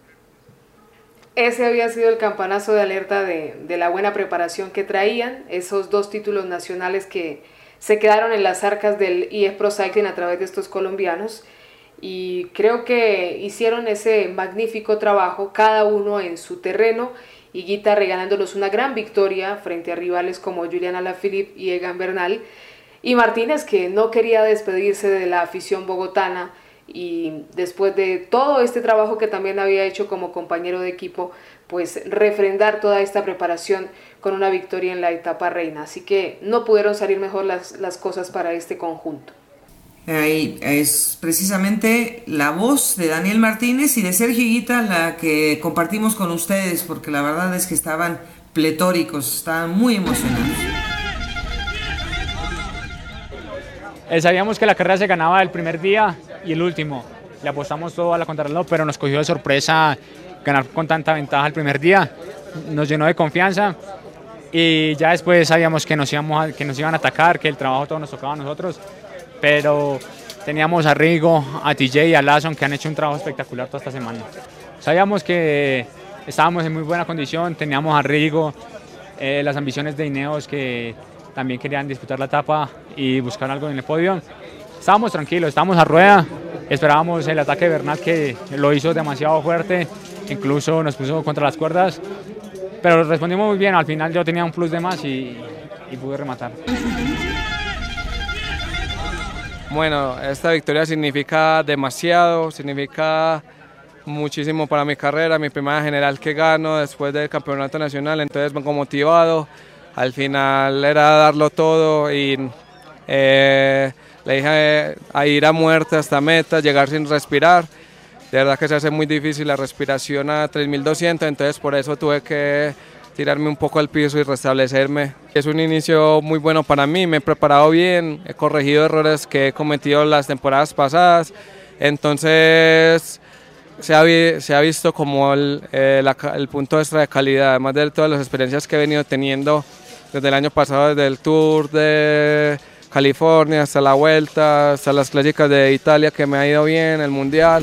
Ese había sido el campanazo de alerta de, de la buena preparación que traían, esos dos títulos nacionales que se quedaron en las arcas del I F Pro Cycling a través de estos colombianos, y creo que hicieron ese magnífico trabajo, cada uno en su terreno. Higuita regalándonos una gran victoria frente a rivales como Julian Alaphilippe y Egan Bernal, y Martínez, que no quería despedirse de la afición bogotana, y después de todo este trabajo que también había hecho como compañero de equipo, pues refrendar toda esta preparación con una victoria en la etapa reina. Así que no pudieron salir mejor las, las cosas para este conjunto. Ahí es precisamente la voz de Daniel Martínez y de Sergio Higuita la que compartimos con ustedes, porque la verdad es que estaban pletóricos, estaban muy emocionados. Eh, sabíamos que la carrera se ganaba el primer día y el último. Le apostamos todo a la contrarreloj, pero nos cogió de sorpresa ganar con tanta ventaja el primer día. Nos llenó de confianza y ya después sabíamos que nos, íbamos a, que nos iban a atacar, que el trabajo todo nos tocaba a nosotros, pero teníamos a Rigo, a T J y a Lasson que han hecho un trabajo espectacular toda esta semana. Sabíamos que estábamos en muy buena condición, teníamos a Rigo, eh, las ambiciones de Ineos que también querían disputar la etapa y buscar algo en el podio. Estábamos tranquilos, estábamos a rueda, esperábamos el ataque de Bernal que lo hizo demasiado fuerte, incluso nos puso contra las cuerdas, pero respondimos muy bien. Al final yo tenía un plus de más y, y pude rematar. Bueno, esta victoria significa demasiado, significa muchísimo para mi carrera, mi primera general que gano después del campeonato nacional, entonces vengo motivado. Al final era darlo todo y eh, le dije a ir a muerte hasta meta, llegar sin respirar. De verdad que se hace muy difícil la respiración a tres mil doscientos, entonces por eso tuve que tirarme un poco al piso y restablecerme. Es un inicio muy bueno para mí, me he preparado bien, he corregido errores que he cometido las temporadas pasadas, entonces se ha, se ha visto como el, eh, la, el punto extra de calidad, además de todas las experiencias que he venido teniendo desde el año pasado, desde el Tour de California hasta la Vuelta, hasta las clásicas de Italia que me ha ido bien, el Mundial.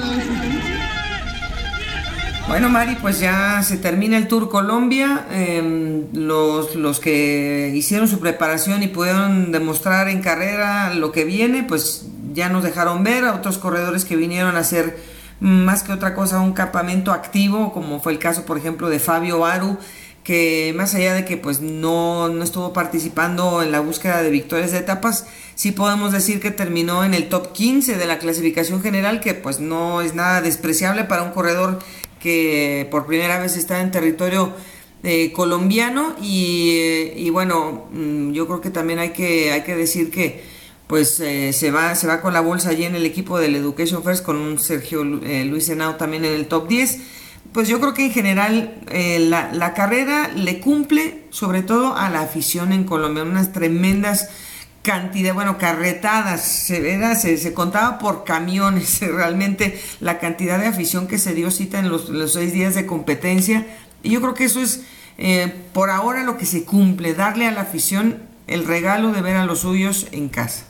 Bueno, Mari, pues ya se termina el Tour Colombia. Eh, los, los que hicieron su preparación y pudieron demostrar en carrera lo que viene, pues ya nos dejaron ver. A otros corredores que vinieron a hacer más que otra cosa un campamento activo, como fue el caso, por ejemplo, de Fabio Aru, que más allá de que pues no, no estuvo participando en la búsqueda de victorias de etapas, sí podemos decir que terminó en el top quince de la clasificación general, que pues no es nada despreciable para un corredor que por primera vez está en territorio eh, colombiano. Y, y bueno, yo creo que también hay que, hay que decir que pues eh, se va se va con la bolsa allí en el equipo del Education First, con un Sergio eh, Luis Henao también en el top diez. Pues yo creo que en general eh, la, la carrera le cumple sobre todo a la afición en Colombia, unas tremendas cantidad, bueno, carretadas, se, era, se, se contaba por camiones realmente la cantidad de afición que se dio cita en los, los seis días de competencia. Y yo creo que eso es eh, por ahora lo que se cumple, darle a la afición el regalo de ver a los suyos en casa.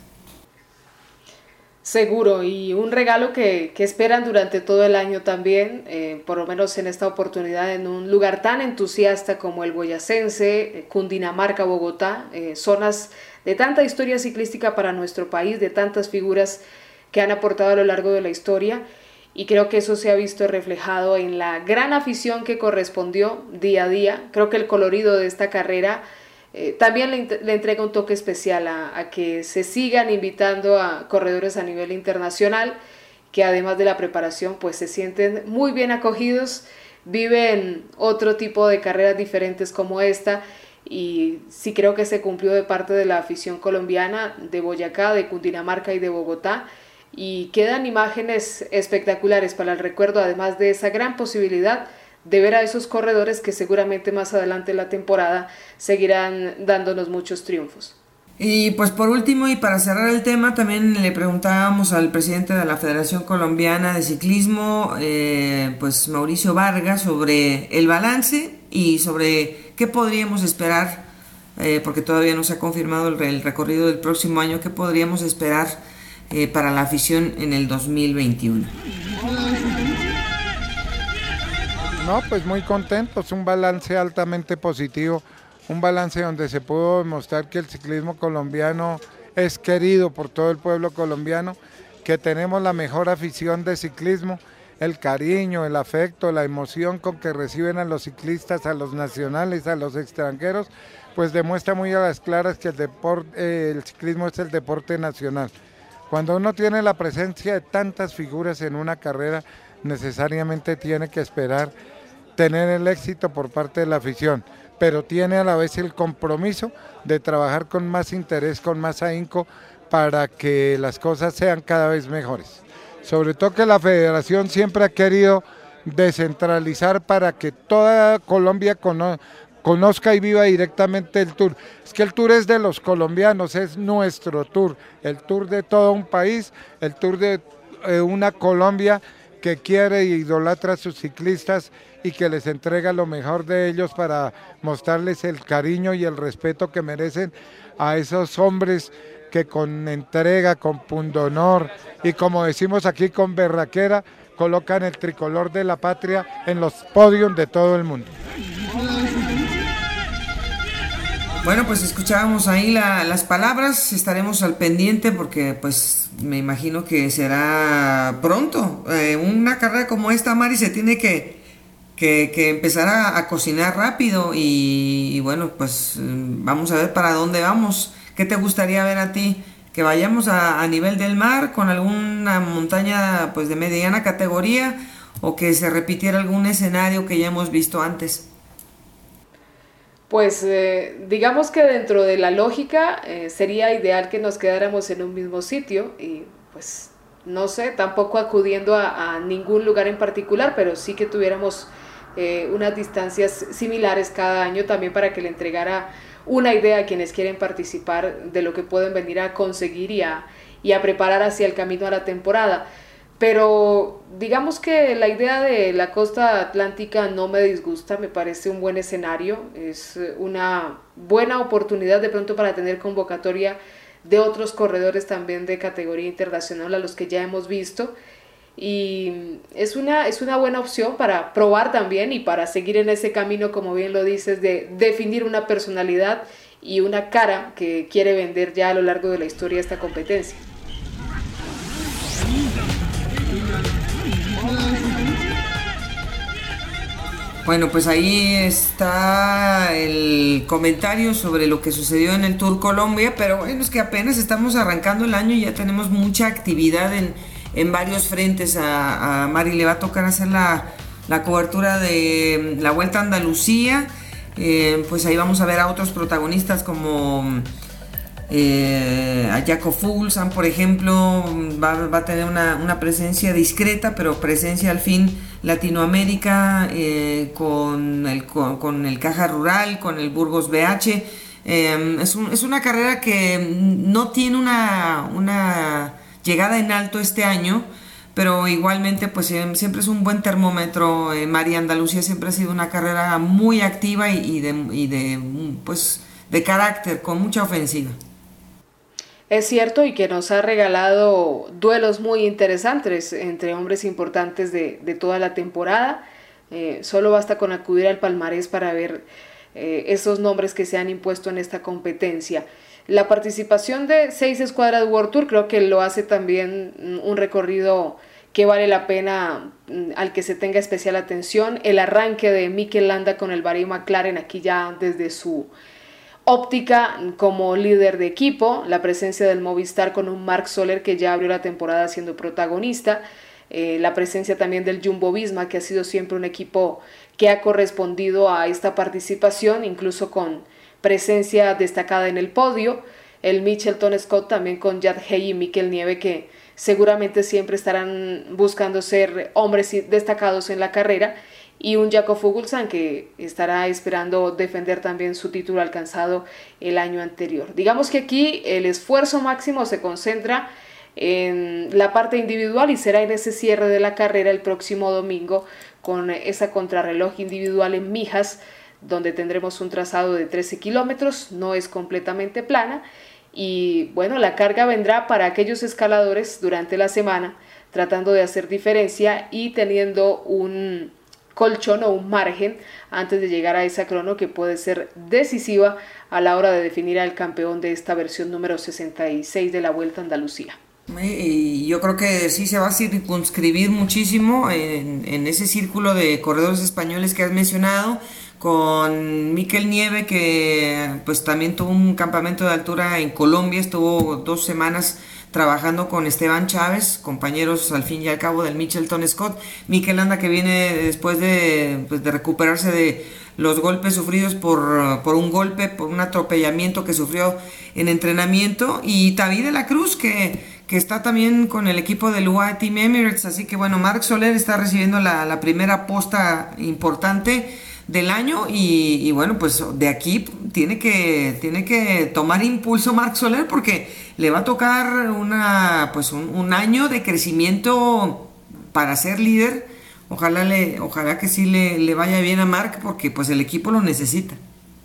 Seguro, y un regalo que, que esperan durante todo el año también, eh, por lo menos en esta oportunidad, en un lugar tan entusiasta como el boyacense, eh, Cundinamarca, Bogotá, eh, zonas de tanta historia ciclística para nuestro país, de tantas figuras que han aportado a lo largo de la historia, y creo que eso se ha visto reflejado en la gran afición que correspondió día a día. Creo que el colorido de esta carrera Eh, también le, le entrega un toque especial a, a que se sigan invitando a corredores a nivel internacional, que además de la preparación pues se sienten muy bien acogidos, viven otro tipo de carreras diferentes como esta, y sí creo que se cumplió de parte de la afición colombiana de Boyacá, de Cundinamarca y de Bogotá, y quedan imágenes espectaculares para el recuerdo, además de esa gran posibilidad de ver a esos corredores que seguramente más adelante en la temporada seguirán dándonos muchos triunfos. Y pues por último, y para cerrar el tema, también le preguntábamos al presidente de la Federación Colombiana de Ciclismo, eh, pues Mauricio Vargas, sobre el balance y sobre qué podríamos esperar, eh, porque todavía no se ha confirmado el, el recorrido del próximo año, qué podríamos esperar eh, para la afición en el dos mil veintiuno. No, pues muy contentos, un balance altamente positivo, un balance donde se pudo demostrar que el ciclismo colombiano es querido por todo el pueblo colombiano, que tenemos la mejor afición de ciclismo, el cariño, el afecto, la emoción con que reciben a los ciclistas, a los nacionales, a los extranjeros, pues demuestra muy a las claras que el, deporte, eh, el ciclismo es el deporte nacional. Cuando uno tiene la presencia de tantas figuras en una carrera, necesariamente tiene que esperar tener el éxito por parte de la afición, pero tiene a la vez el compromiso de trabajar con más interés, con más ahínco, para que las cosas sean cada vez mejores. Sobre todo que la federación siempre ha querido descentralizar para que toda Colombia cono conozca y viva directamente el Tour. Es que el Tour es de los colombianos, es nuestro Tour, el Tour de todo un país, el Tour de eh, una Colombia que quiere e idolatra a sus ciclistas y que les entrega lo mejor de ellos para mostrarles el cariño y el respeto que merecen a esos hombres que con entrega, con pundonor y como decimos aquí con berraquera, colocan el tricolor de la patria en los podios de todo el mundo. Bueno, pues escuchábamos ahí la, las palabras, estaremos al pendiente porque pues me imagino que será pronto. Eh, una carrera como esta, Mari, se tiene que, que, que empezar a, a cocinar rápido y, y bueno, pues vamos a ver para dónde vamos. ¿Qué te gustaría ver a ti? ¿Que vayamos a, a nivel del mar con alguna montaña pues de mediana categoría o que se repitiera algún escenario que ya hemos visto antes? Pues eh, digamos que dentro de la lógica eh, sería ideal que nos quedáramos en un mismo sitio y pues no sé, tampoco acudiendo a, a ningún lugar en particular, pero sí que tuviéramos eh, unas distancias similares cada año también para que le entregara una idea a quienes quieren participar de lo que pueden venir a conseguir y a, y a preparar hacia el camino a la temporada. Pero digamos que la idea de la costa atlántica no me disgusta, me parece un buen escenario, es una buena oportunidad de pronto para tener convocatoria de otros corredores también de categoría internacional a los que ya hemos visto y es una, es una buena opción para probar también y para seguir en ese camino, como bien lo dices, de definir una personalidad y una cara que quiere vender ya a lo largo de la historia esta competencia. Bueno, pues ahí está el comentario sobre lo que sucedió en el Tour Colombia, pero bueno, es que apenas estamos arrancando el año y ya tenemos mucha actividad en, en varios frentes. A, a Mari le va a tocar hacer la, la cobertura de la Vuelta a Andalucía, eh, pues ahí vamos a ver a otros protagonistas como eh, a Jakob Fuglsang, por ejemplo, va, va a tener una, una presencia discreta, pero presencia al fin Latinoamérica, eh, con, el, con, con el Caja Rural, con el Burgos B H. Eh, es, un, es una carrera que no tiene una, una llegada en alto este año, pero igualmente pues siempre es un buen termómetro. eh, Mari, Andalucía siempre ha sido una carrera muy activa y, y, de, y de, pues, de carácter, con mucha ofensiva. Es cierto, y que nos ha regalado duelos muy interesantes entre hombres importantes de, de toda la temporada. Eh, solo basta con acudir al palmarés para ver eh, esos nombres que se han impuesto en esta competencia. La participación de seis escuadras World Tour creo que lo hace también un recorrido que vale la pena, al que se tenga especial atención. El arranque de Mikel Landa con el Bahrain McLaren aquí ya desde su óptica como líder de equipo, la presencia del Movistar con un Marc Soler que ya abrió la temporada siendo protagonista, eh, la presencia también del Jumbo Visma, que ha sido siempre un equipo que ha correspondido a esta participación, incluso con presencia destacada en el podio, el Mitchelton Scott también con Jad Hey y Mikel Nieve, que seguramente siempre estarán buscando ser hombres destacados en la carrera, y un Jakob Fuglsang que estará esperando defender también su título alcanzado el año anterior. Digamos que aquí el esfuerzo máximo se concentra en la parte individual y será en ese cierre de la carrera el próximo domingo con esa contrarreloj individual en Mijas, donde tendremos un trazado de trece kilómetros, no es completamente plana y bueno, la carga vendrá para aquellos escaladores durante la semana tratando de hacer diferencia y teniendo un colchón o un margen antes de llegar a esa crono que puede ser decisiva a la hora de definir al campeón de esta versión número sesenta y seis de la Vuelta a Andalucía. Y yo creo que sí se va a circunscribir muchísimo en, en ese círculo de corredores españoles que has mencionado, con Mikel Nieve, que pues también tuvo un campamento de altura en Colombia, estuvo dos semanas trabajando con Esteban Chávez, compañeros al fin y al cabo del Mitchelton Scott. Mikel Landa, que viene después de, pues, de recuperarse de los golpes sufridos por, por un golpe, por un atropellamiento que sufrió en entrenamiento, y David de la Cruz, que, que está también con el equipo del U A E Team Emirates. Así que bueno, Marc Soler está recibiendo la, la primera posta importante del año, y, y bueno, pues de aquí tiene que, tiene que tomar impulso Marc Soler, porque le va a tocar una, pues un, un año de crecimiento para ser líder. Ojalá, le, ojalá que sí le, le vaya bien a Marc, porque pues el equipo lo necesita.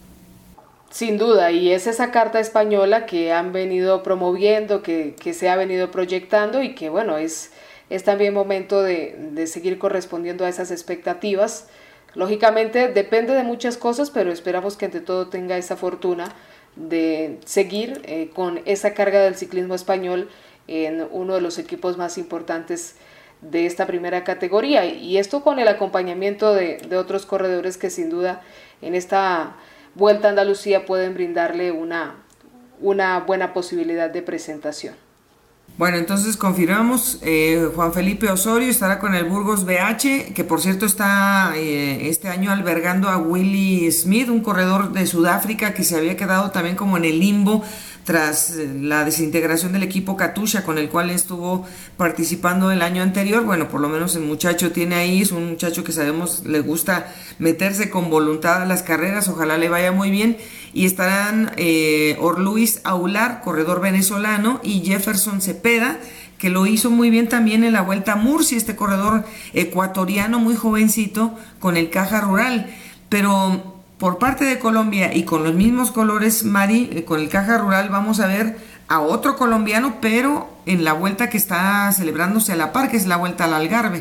Sin duda, y es esa carta española que han venido promoviendo, que, que se ha venido proyectando, y que bueno, es, es también momento de, de seguir correspondiendo a esas expectativas. Lógicamente depende de muchas cosas, pero esperamos que ante todo tenga esa fortuna de seguir eh, con esa carga del ciclismo español en uno de los equipos más importantes de esta primera categoría, y esto con el acompañamiento de, de otros corredores que sin duda en esta Vuelta a Andalucía pueden brindarle una, una buena posibilidad de presentación. Bueno, entonces confirmamos, eh, Juan Felipe Osorio estará con el Burgos B H, que por cierto está eh, este año albergando a Willie Smith, un corredor de Sudáfrica que se había quedado también como en el limbo tras eh, la desintegración del equipo Katusha, con el cual estuvo participando el año anterior. Bueno, por lo menos el muchacho tiene ahí, es un muchacho que sabemos le gusta meterse con voluntad a las carreras, ojalá le vaya muy bien. Y estarán eh, Orluis Aular, corredor venezolano, y Jefferson Cepeda, que lo hizo muy bien también en la Vuelta a Murcia, este corredor ecuatoriano muy jovencito con el Caja Rural. Pero por parte de Colombia y con los mismos colores, Mari, eh, con el Caja Rural vamos a ver a otro colombiano, pero en la vuelta que está celebrándose a la par, que es la Vuelta al Algarve.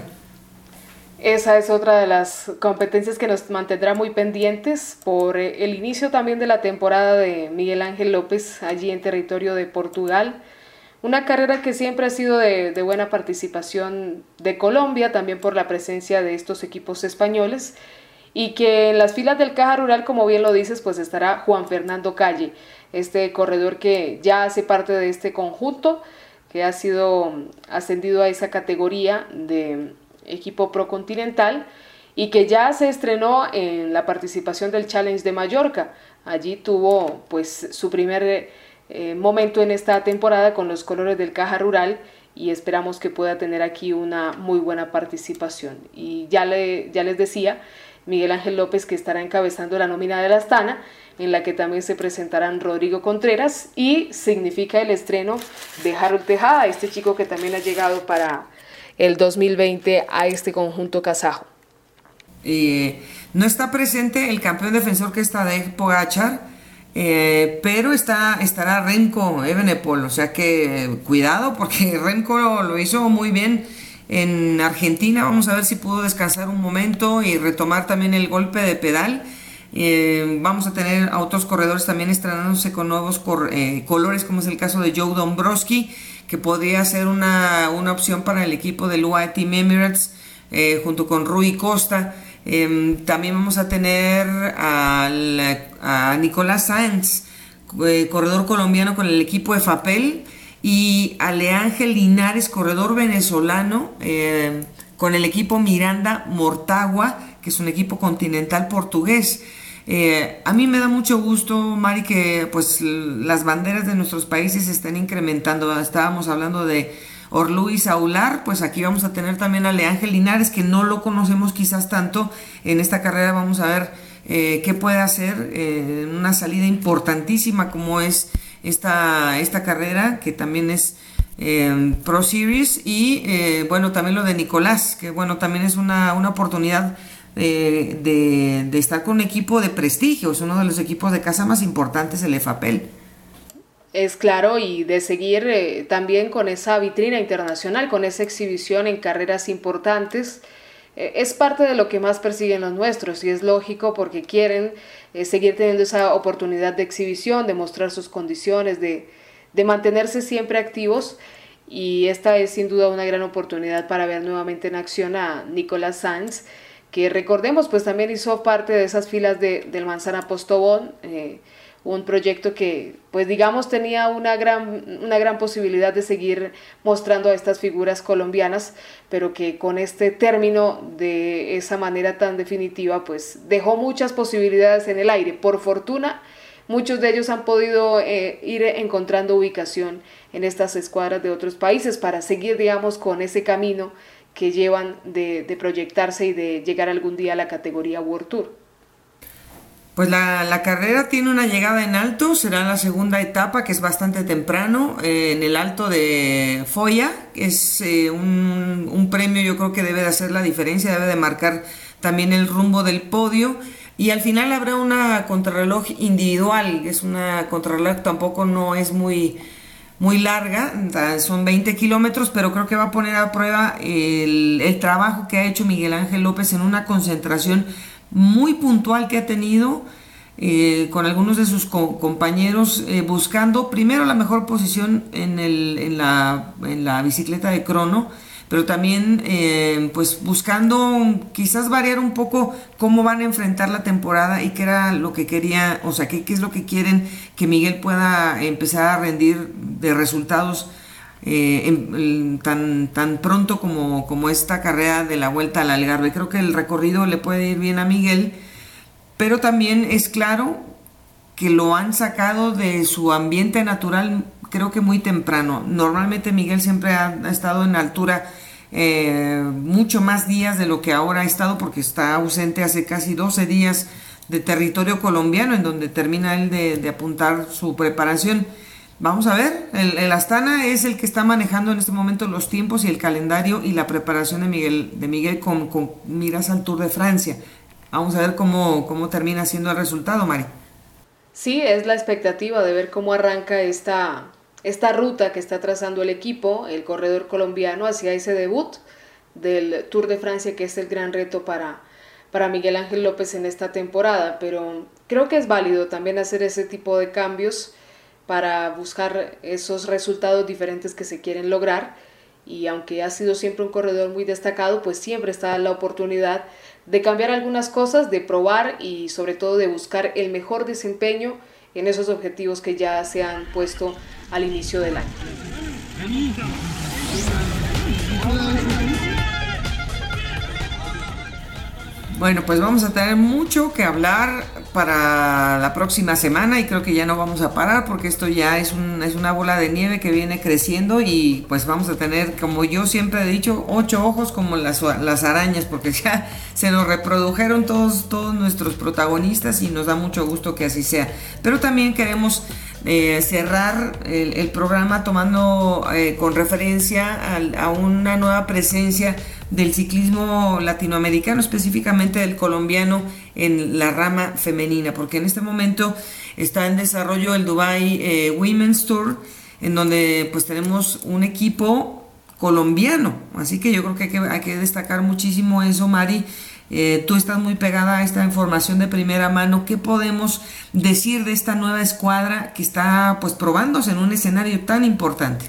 Esa es otra de las competencias que nos mantendrá muy pendientes por el inicio también de la temporada de Miguel Ángel López allí en territorio de Portugal. Una carrera que siempre ha sido de, de buena participación de Colombia, también por la presencia de estos equipos españoles, y que en las filas del Caja Rural, como bien lo dices, pues estará Juan Fernando Calle, este corredor que ya hace parte de este conjunto, que ha sido ascendido a esa categoría de equipo procontinental y que ya se estrenó en la participación del Challenge de Mallorca. Allí tuvo pues su primer eh, momento en esta temporada con los colores del Caja Rural, y esperamos que pueda tener aquí una muy buena participación. Y ya, le, ya les decía, Miguel Ángel López, que estará encabezando la nómina de la Astana, en la que también se presentarán Rodrigo Contreras, y significa el estreno de Harold Tejada, este chico que también ha llegado para el dos mil veinte a este conjunto kazajo. Eh, no está presente el campeón defensor, que es Tadej Pogačar, eh, pero está, estará Remco Evenepoel, o sea que cuidado, porque Remco lo, lo hizo muy bien en Argentina. Vamos a ver si pudo descansar un momento y retomar también el golpe de pedal. Eh, vamos a tener a otros corredores también estrenándose con nuevos cor, eh, colores, como es el caso de Joe Dombrowski, que podría ser una, una opción para el equipo del U A E Team Emirates, eh, junto con Rui Costa. Eh, también vamos a tener al, a Nicolás Sáenz, eh, corredor colombiano con el equipo de Fapel, y a Leángel Linares, corredor venezolano, eh, con el equipo Miranda Mortagua, que es un equipo continental portugués. Eh, a mí me da mucho gusto, Mari, que pues las banderas de nuestros países se estén incrementando. Estábamos hablando de Orluis Aular, pues aquí vamos a tener también a Leángel Linares, que no lo conocemos quizás tanto en esta carrera. Vamos a ver eh, qué puede hacer eh, en una salida importantísima como es esta, esta carrera, que también es eh, Pro Series. Y eh, bueno, también lo de Nicolás, que bueno, también es una, una oportunidad De, de, de estar con un equipo de prestigio. Es uno de los equipos de casa más importantes, el Fapel. Es claro, y de seguir eh, también con esa vitrina internacional, con esa exhibición en carreras importantes. Eh, es parte de lo que más persiguen los nuestros, y es lógico, porque quieren eh, seguir teniendo esa oportunidad de exhibición, de mostrar sus condiciones, de, de mantenerse siempre activos. Y esta es sin duda una gran oportunidad para ver nuevamente en acción a Nicolás Sáenz, que recordemos pues también hizo parte de esas filas de, del Manzana Postobón, eh, un proyecto que pues digamos tenía una gran, una gran posibilidad de seguir mostrando a estas figuras colombianas, pero que con este término de esa manera tan definitiva pues dejó muchas posibilidades en el aire. Por fortuna, muchos de ellos han podido eh, ir encontrando ubicación en estas escuadras de otros países para seguir, digamos, con ese camino que llevan de, de proyectarse y de llegar algún día a la categoría World Tour. Pues la, la carrera tiene una llegada en alto, será la segunda etapa, que es bastante temprano, eh, en el alto de Foya, que es eh, un, un premio, yo creo que debe de hacer la diferencia, debe de marcar también el rumbo del podio. Y al final habrá una contrarreloj individual, es una contrarreloj, tampoco no es muy, muy larga, son veinte kilómetros, pero creo que va a poner a prueba el, el trabajo que ha hecho Miguel Ángel López en una concentración muy puntual que ha tenido eh, con algunos de sus co compañeros, eh, buscando primero la mejor posición en, el, en, la, en la bicicleta de crono, pero también eh, pues buscando quizás variar un poco cómo van a enfrentar la temporada y qué era lo que quería, o sea, qué, qué es lo que quieren que Miguel pueda empezar a rendir de resultados eh, en, en, tan, tan pronto como, como esta carrera de la Vuelta al Algarve. Creo que el recorrido le puede ir bien a Miguel, pero también es claro que lo han sacado de su ambiente natural, creo que muy temprano. Normalmente Miguel siempre ha, ha estado en altura eh, mucho más días de lo que ahora ha estado, porque está ausente hace casi doce días de territorio colombiano, en donde termina él de, de apuntar su preparación. Vamos a ver, el, el Astana es el que está manejando en este momento los tiempos y el calendario y la preparación de Miguel, de Miguel con, con miras al Tour de Francia. Vamos a ver cómo, cómo termina siendo el resultado, Mari. Sí, es la expectativa de ver cómo arranca esta, esta ruta que está trazando el equipo, el corredor colombiano, hacia ese debut del Tour de Francia, que es el gran reto para, para Miguel Ángel López en esta temporada. Pero creo que es válido también hacer ese tipo de cambios para buscar esos resultados diferentes que se quieren lograr, y aunque ha sido siempre un corredor muy destacado, pues siempre está la oportunidad de cambiar algunas cosas, de probar y sobre todo de buscar el mejor desempeño en esos objetivos que ya se han puesto al inicio del año. Bueno, pues vamos a tener mucho que hablar para la próxima semana y creo que ya no vamos a parar, porque esto ya es, un, es una bola de nieve que viene creciendo, y pues vamos a tener, como yo siempre he dicho, ocho ojos como las, las arañas, porque ya se nos reprodujeron todos, todos nuestros protagonistas y nos da mucho gusto que así sea. Pero también queremos eh, cerrar el, el programa tomando eh, con referencia a, a una nueva presencia del ciclismo latinoamericano, específicamente del colombiano en la rama femenina, porque en este momento está en desarrollo el Dubai eh, Women's Tour, en donde pues tenemos un equipo colombiano, así que yo creo que hay que, hay que destacar muchísimo eso, Mari. Eh, tú estás muy pegada a esta información de primera mano. ¿Qué podemos decir de esta nueva escuadra que está pues probándose en un escenario tan importante?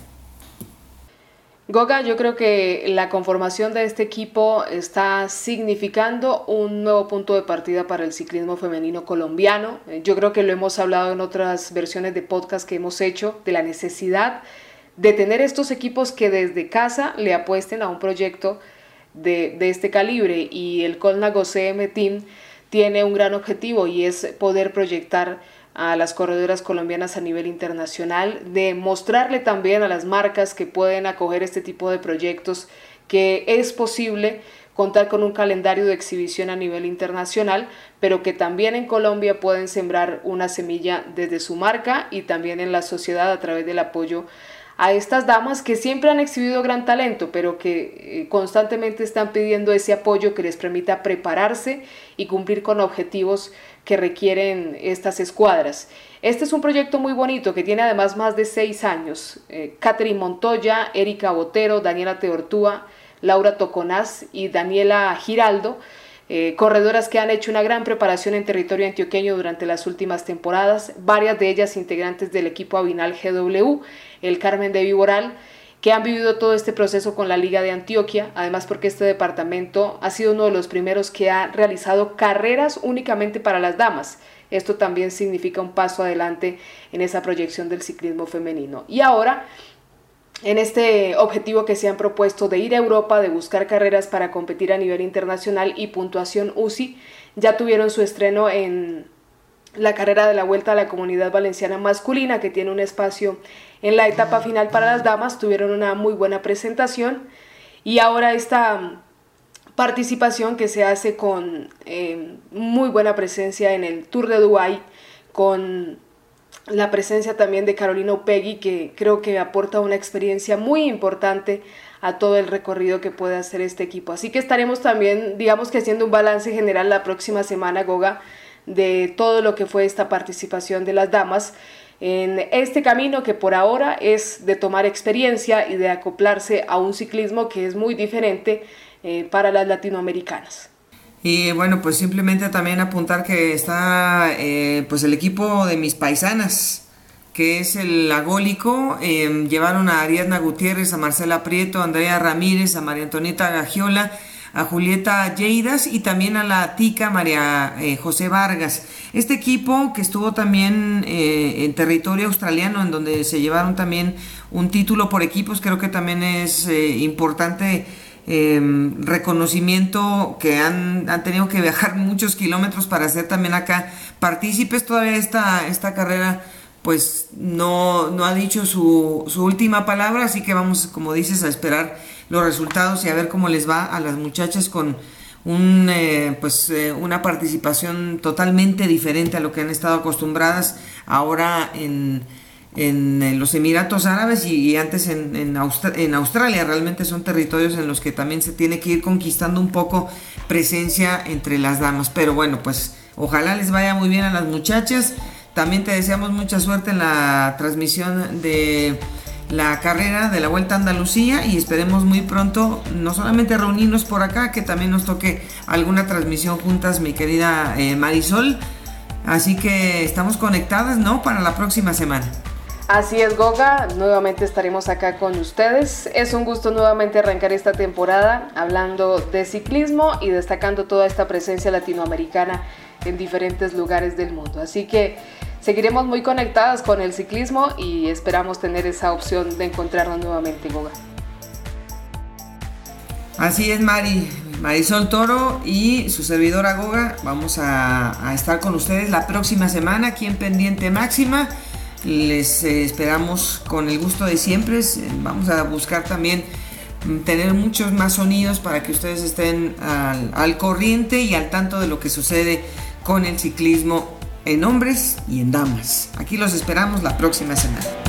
Goga, yo creo que la conformación de este equipo está significando un nuevo punto de partida para el ciclismo femenino colombiano. Yo creo que lo hemos hablado en otras versiones de podcast que hemos hecho, de la necesidad de tener estos equipos que desde casa le apuesten a un proyecto de, de este calibre, y el Colnago C M Team tiene un gran objetivo, y es poder proyectar a las corredoras colombianas a nivel internacional, de mostrarle también a las marcas que pueden acoger este tipo de proyectos que es posible contar con un calendario de exhibición a nivel internacional, pero que también en Colombia pueden sembrar una semilla desde su marca y también en la sociedad a través del apoyo a estas damas que siempre han exhibido gran talento, pero que eh, constantemente están pidiendo ese apoyo que les permita prepararse y cumplir con objetivos que requieren estas escuadras. Este es un proyecto muy bonito que tiene además más de seis años. Eh, Catherine Montoya, Erika Botero, Daniela Teortúa, Laura Toconaz y Daniela Giraldo, eh, corredoras que han hecho una gran preparación en territorio antioqueño durante las últimas temporadas, varias de ellas integrantes del equipo Avinal G W, el Carmen de Viboral, que han vivido todo este proceso con la Liga de Antioquia, además porque este departamento ha sido uno de los primeros que ha realizado carreras únicamente para las damas. Esto también significa un paso adelante en esa proyección del ciclismo femenino. Y ahora, en este objetivo que se han propuesto de ir a Europa, de buscar carreras para competir a nivel internacional y puntuación U C I, ya tuvieron su estreno en la carrera de la Vuelta a la Comunidad Valenciana masculina, que tiene un espacio en la etapa final para las damas. Tuvieron una muy buena presentación y ahora esta participación que se hace con eh, muy buena presencia en el Tour de Dubái, con la presencia también de Carolina Upegui, que creo que aporta una experiencia muy importante a todo el recorrido que puede hacer este equipo. Así que estaremos también, digamos que haciendo un balance general la próxima semana, Goga, de todo lo que fue esta participación de las damas en este camino que por ahora es de tomar experiencia y de acoplarse a un ciclismo que es muy diferente eh, para las latinoamericanas. Y bueno, pues simplemente también apuntar que está eh, pues el equipo de mis paisanas, que es el Agólico. Eh, llevaron a Ariadna Gutiérrez, a Marcela Prieto, a Andrea Ramírez, a María Antonieta Gagiola, a Julieta Lleidas y también a la tica María eh, José Vargas. Este equipo que estuvo también eh, en territorio australiano, en donde se llevaron también un título por equipos, creo que también es eh, importante eh, reconocimiento, que han, han tenido que viajar muchos kilómetros para ser también acá partícipes. Todavía esta, esta carrera pues no, no ha dicho su, su última palabra, así que vamos, como dices, a esperar los resultados y a ver cómo les va a las muchachas con un, eh, pues, eh, una participación totalmente diferente a lo que han estado acostumbradas ahora en, en, en los Emiratos Árabes y, y antes en, en, Austra- en Australia. Realmente son territorios en los que también se tiene que ir conquistando un poco presencia entre las damas, pero bueno, pues ojalá les vaya muy bien a las muchachas. También te deseamos mucha suerte en la transmisión de la carrera de la Vuelta a Andalucía y esperemos muy pronto no solamente reunirnos por acá, que también nos toque alguna transmisión juntas, mi querida eh, Marisol. Así que estamos conectadas, ¿no?, para la próxima semana. Así es, Goga, nuevamente estaremos acá con ustedes. Es un gusto nuevamente arrancar esta temporada hablando de ciclismo y destacando toda esta presencia latinoamericana en diferentes lugares del mundo. Así que seguiremos muy conectadas con el ciclismo y esperamos tener esa opción de encontrarnos nuevamente, Goga. Así es, Mari, Marisol Toro y su servidora Goga. Vamos a, a estar con ustedes la próxima semana aquí en Pendiente Máxima. Les eh, esperamos con el gusto de siempre. Vamos a buscar también tener muchos más sonidos para que ustedes estén al, al corriente y al tanto de lo que sucede con el ciclismo en hombres y en damas. Aquí los esperamos la próxima semana.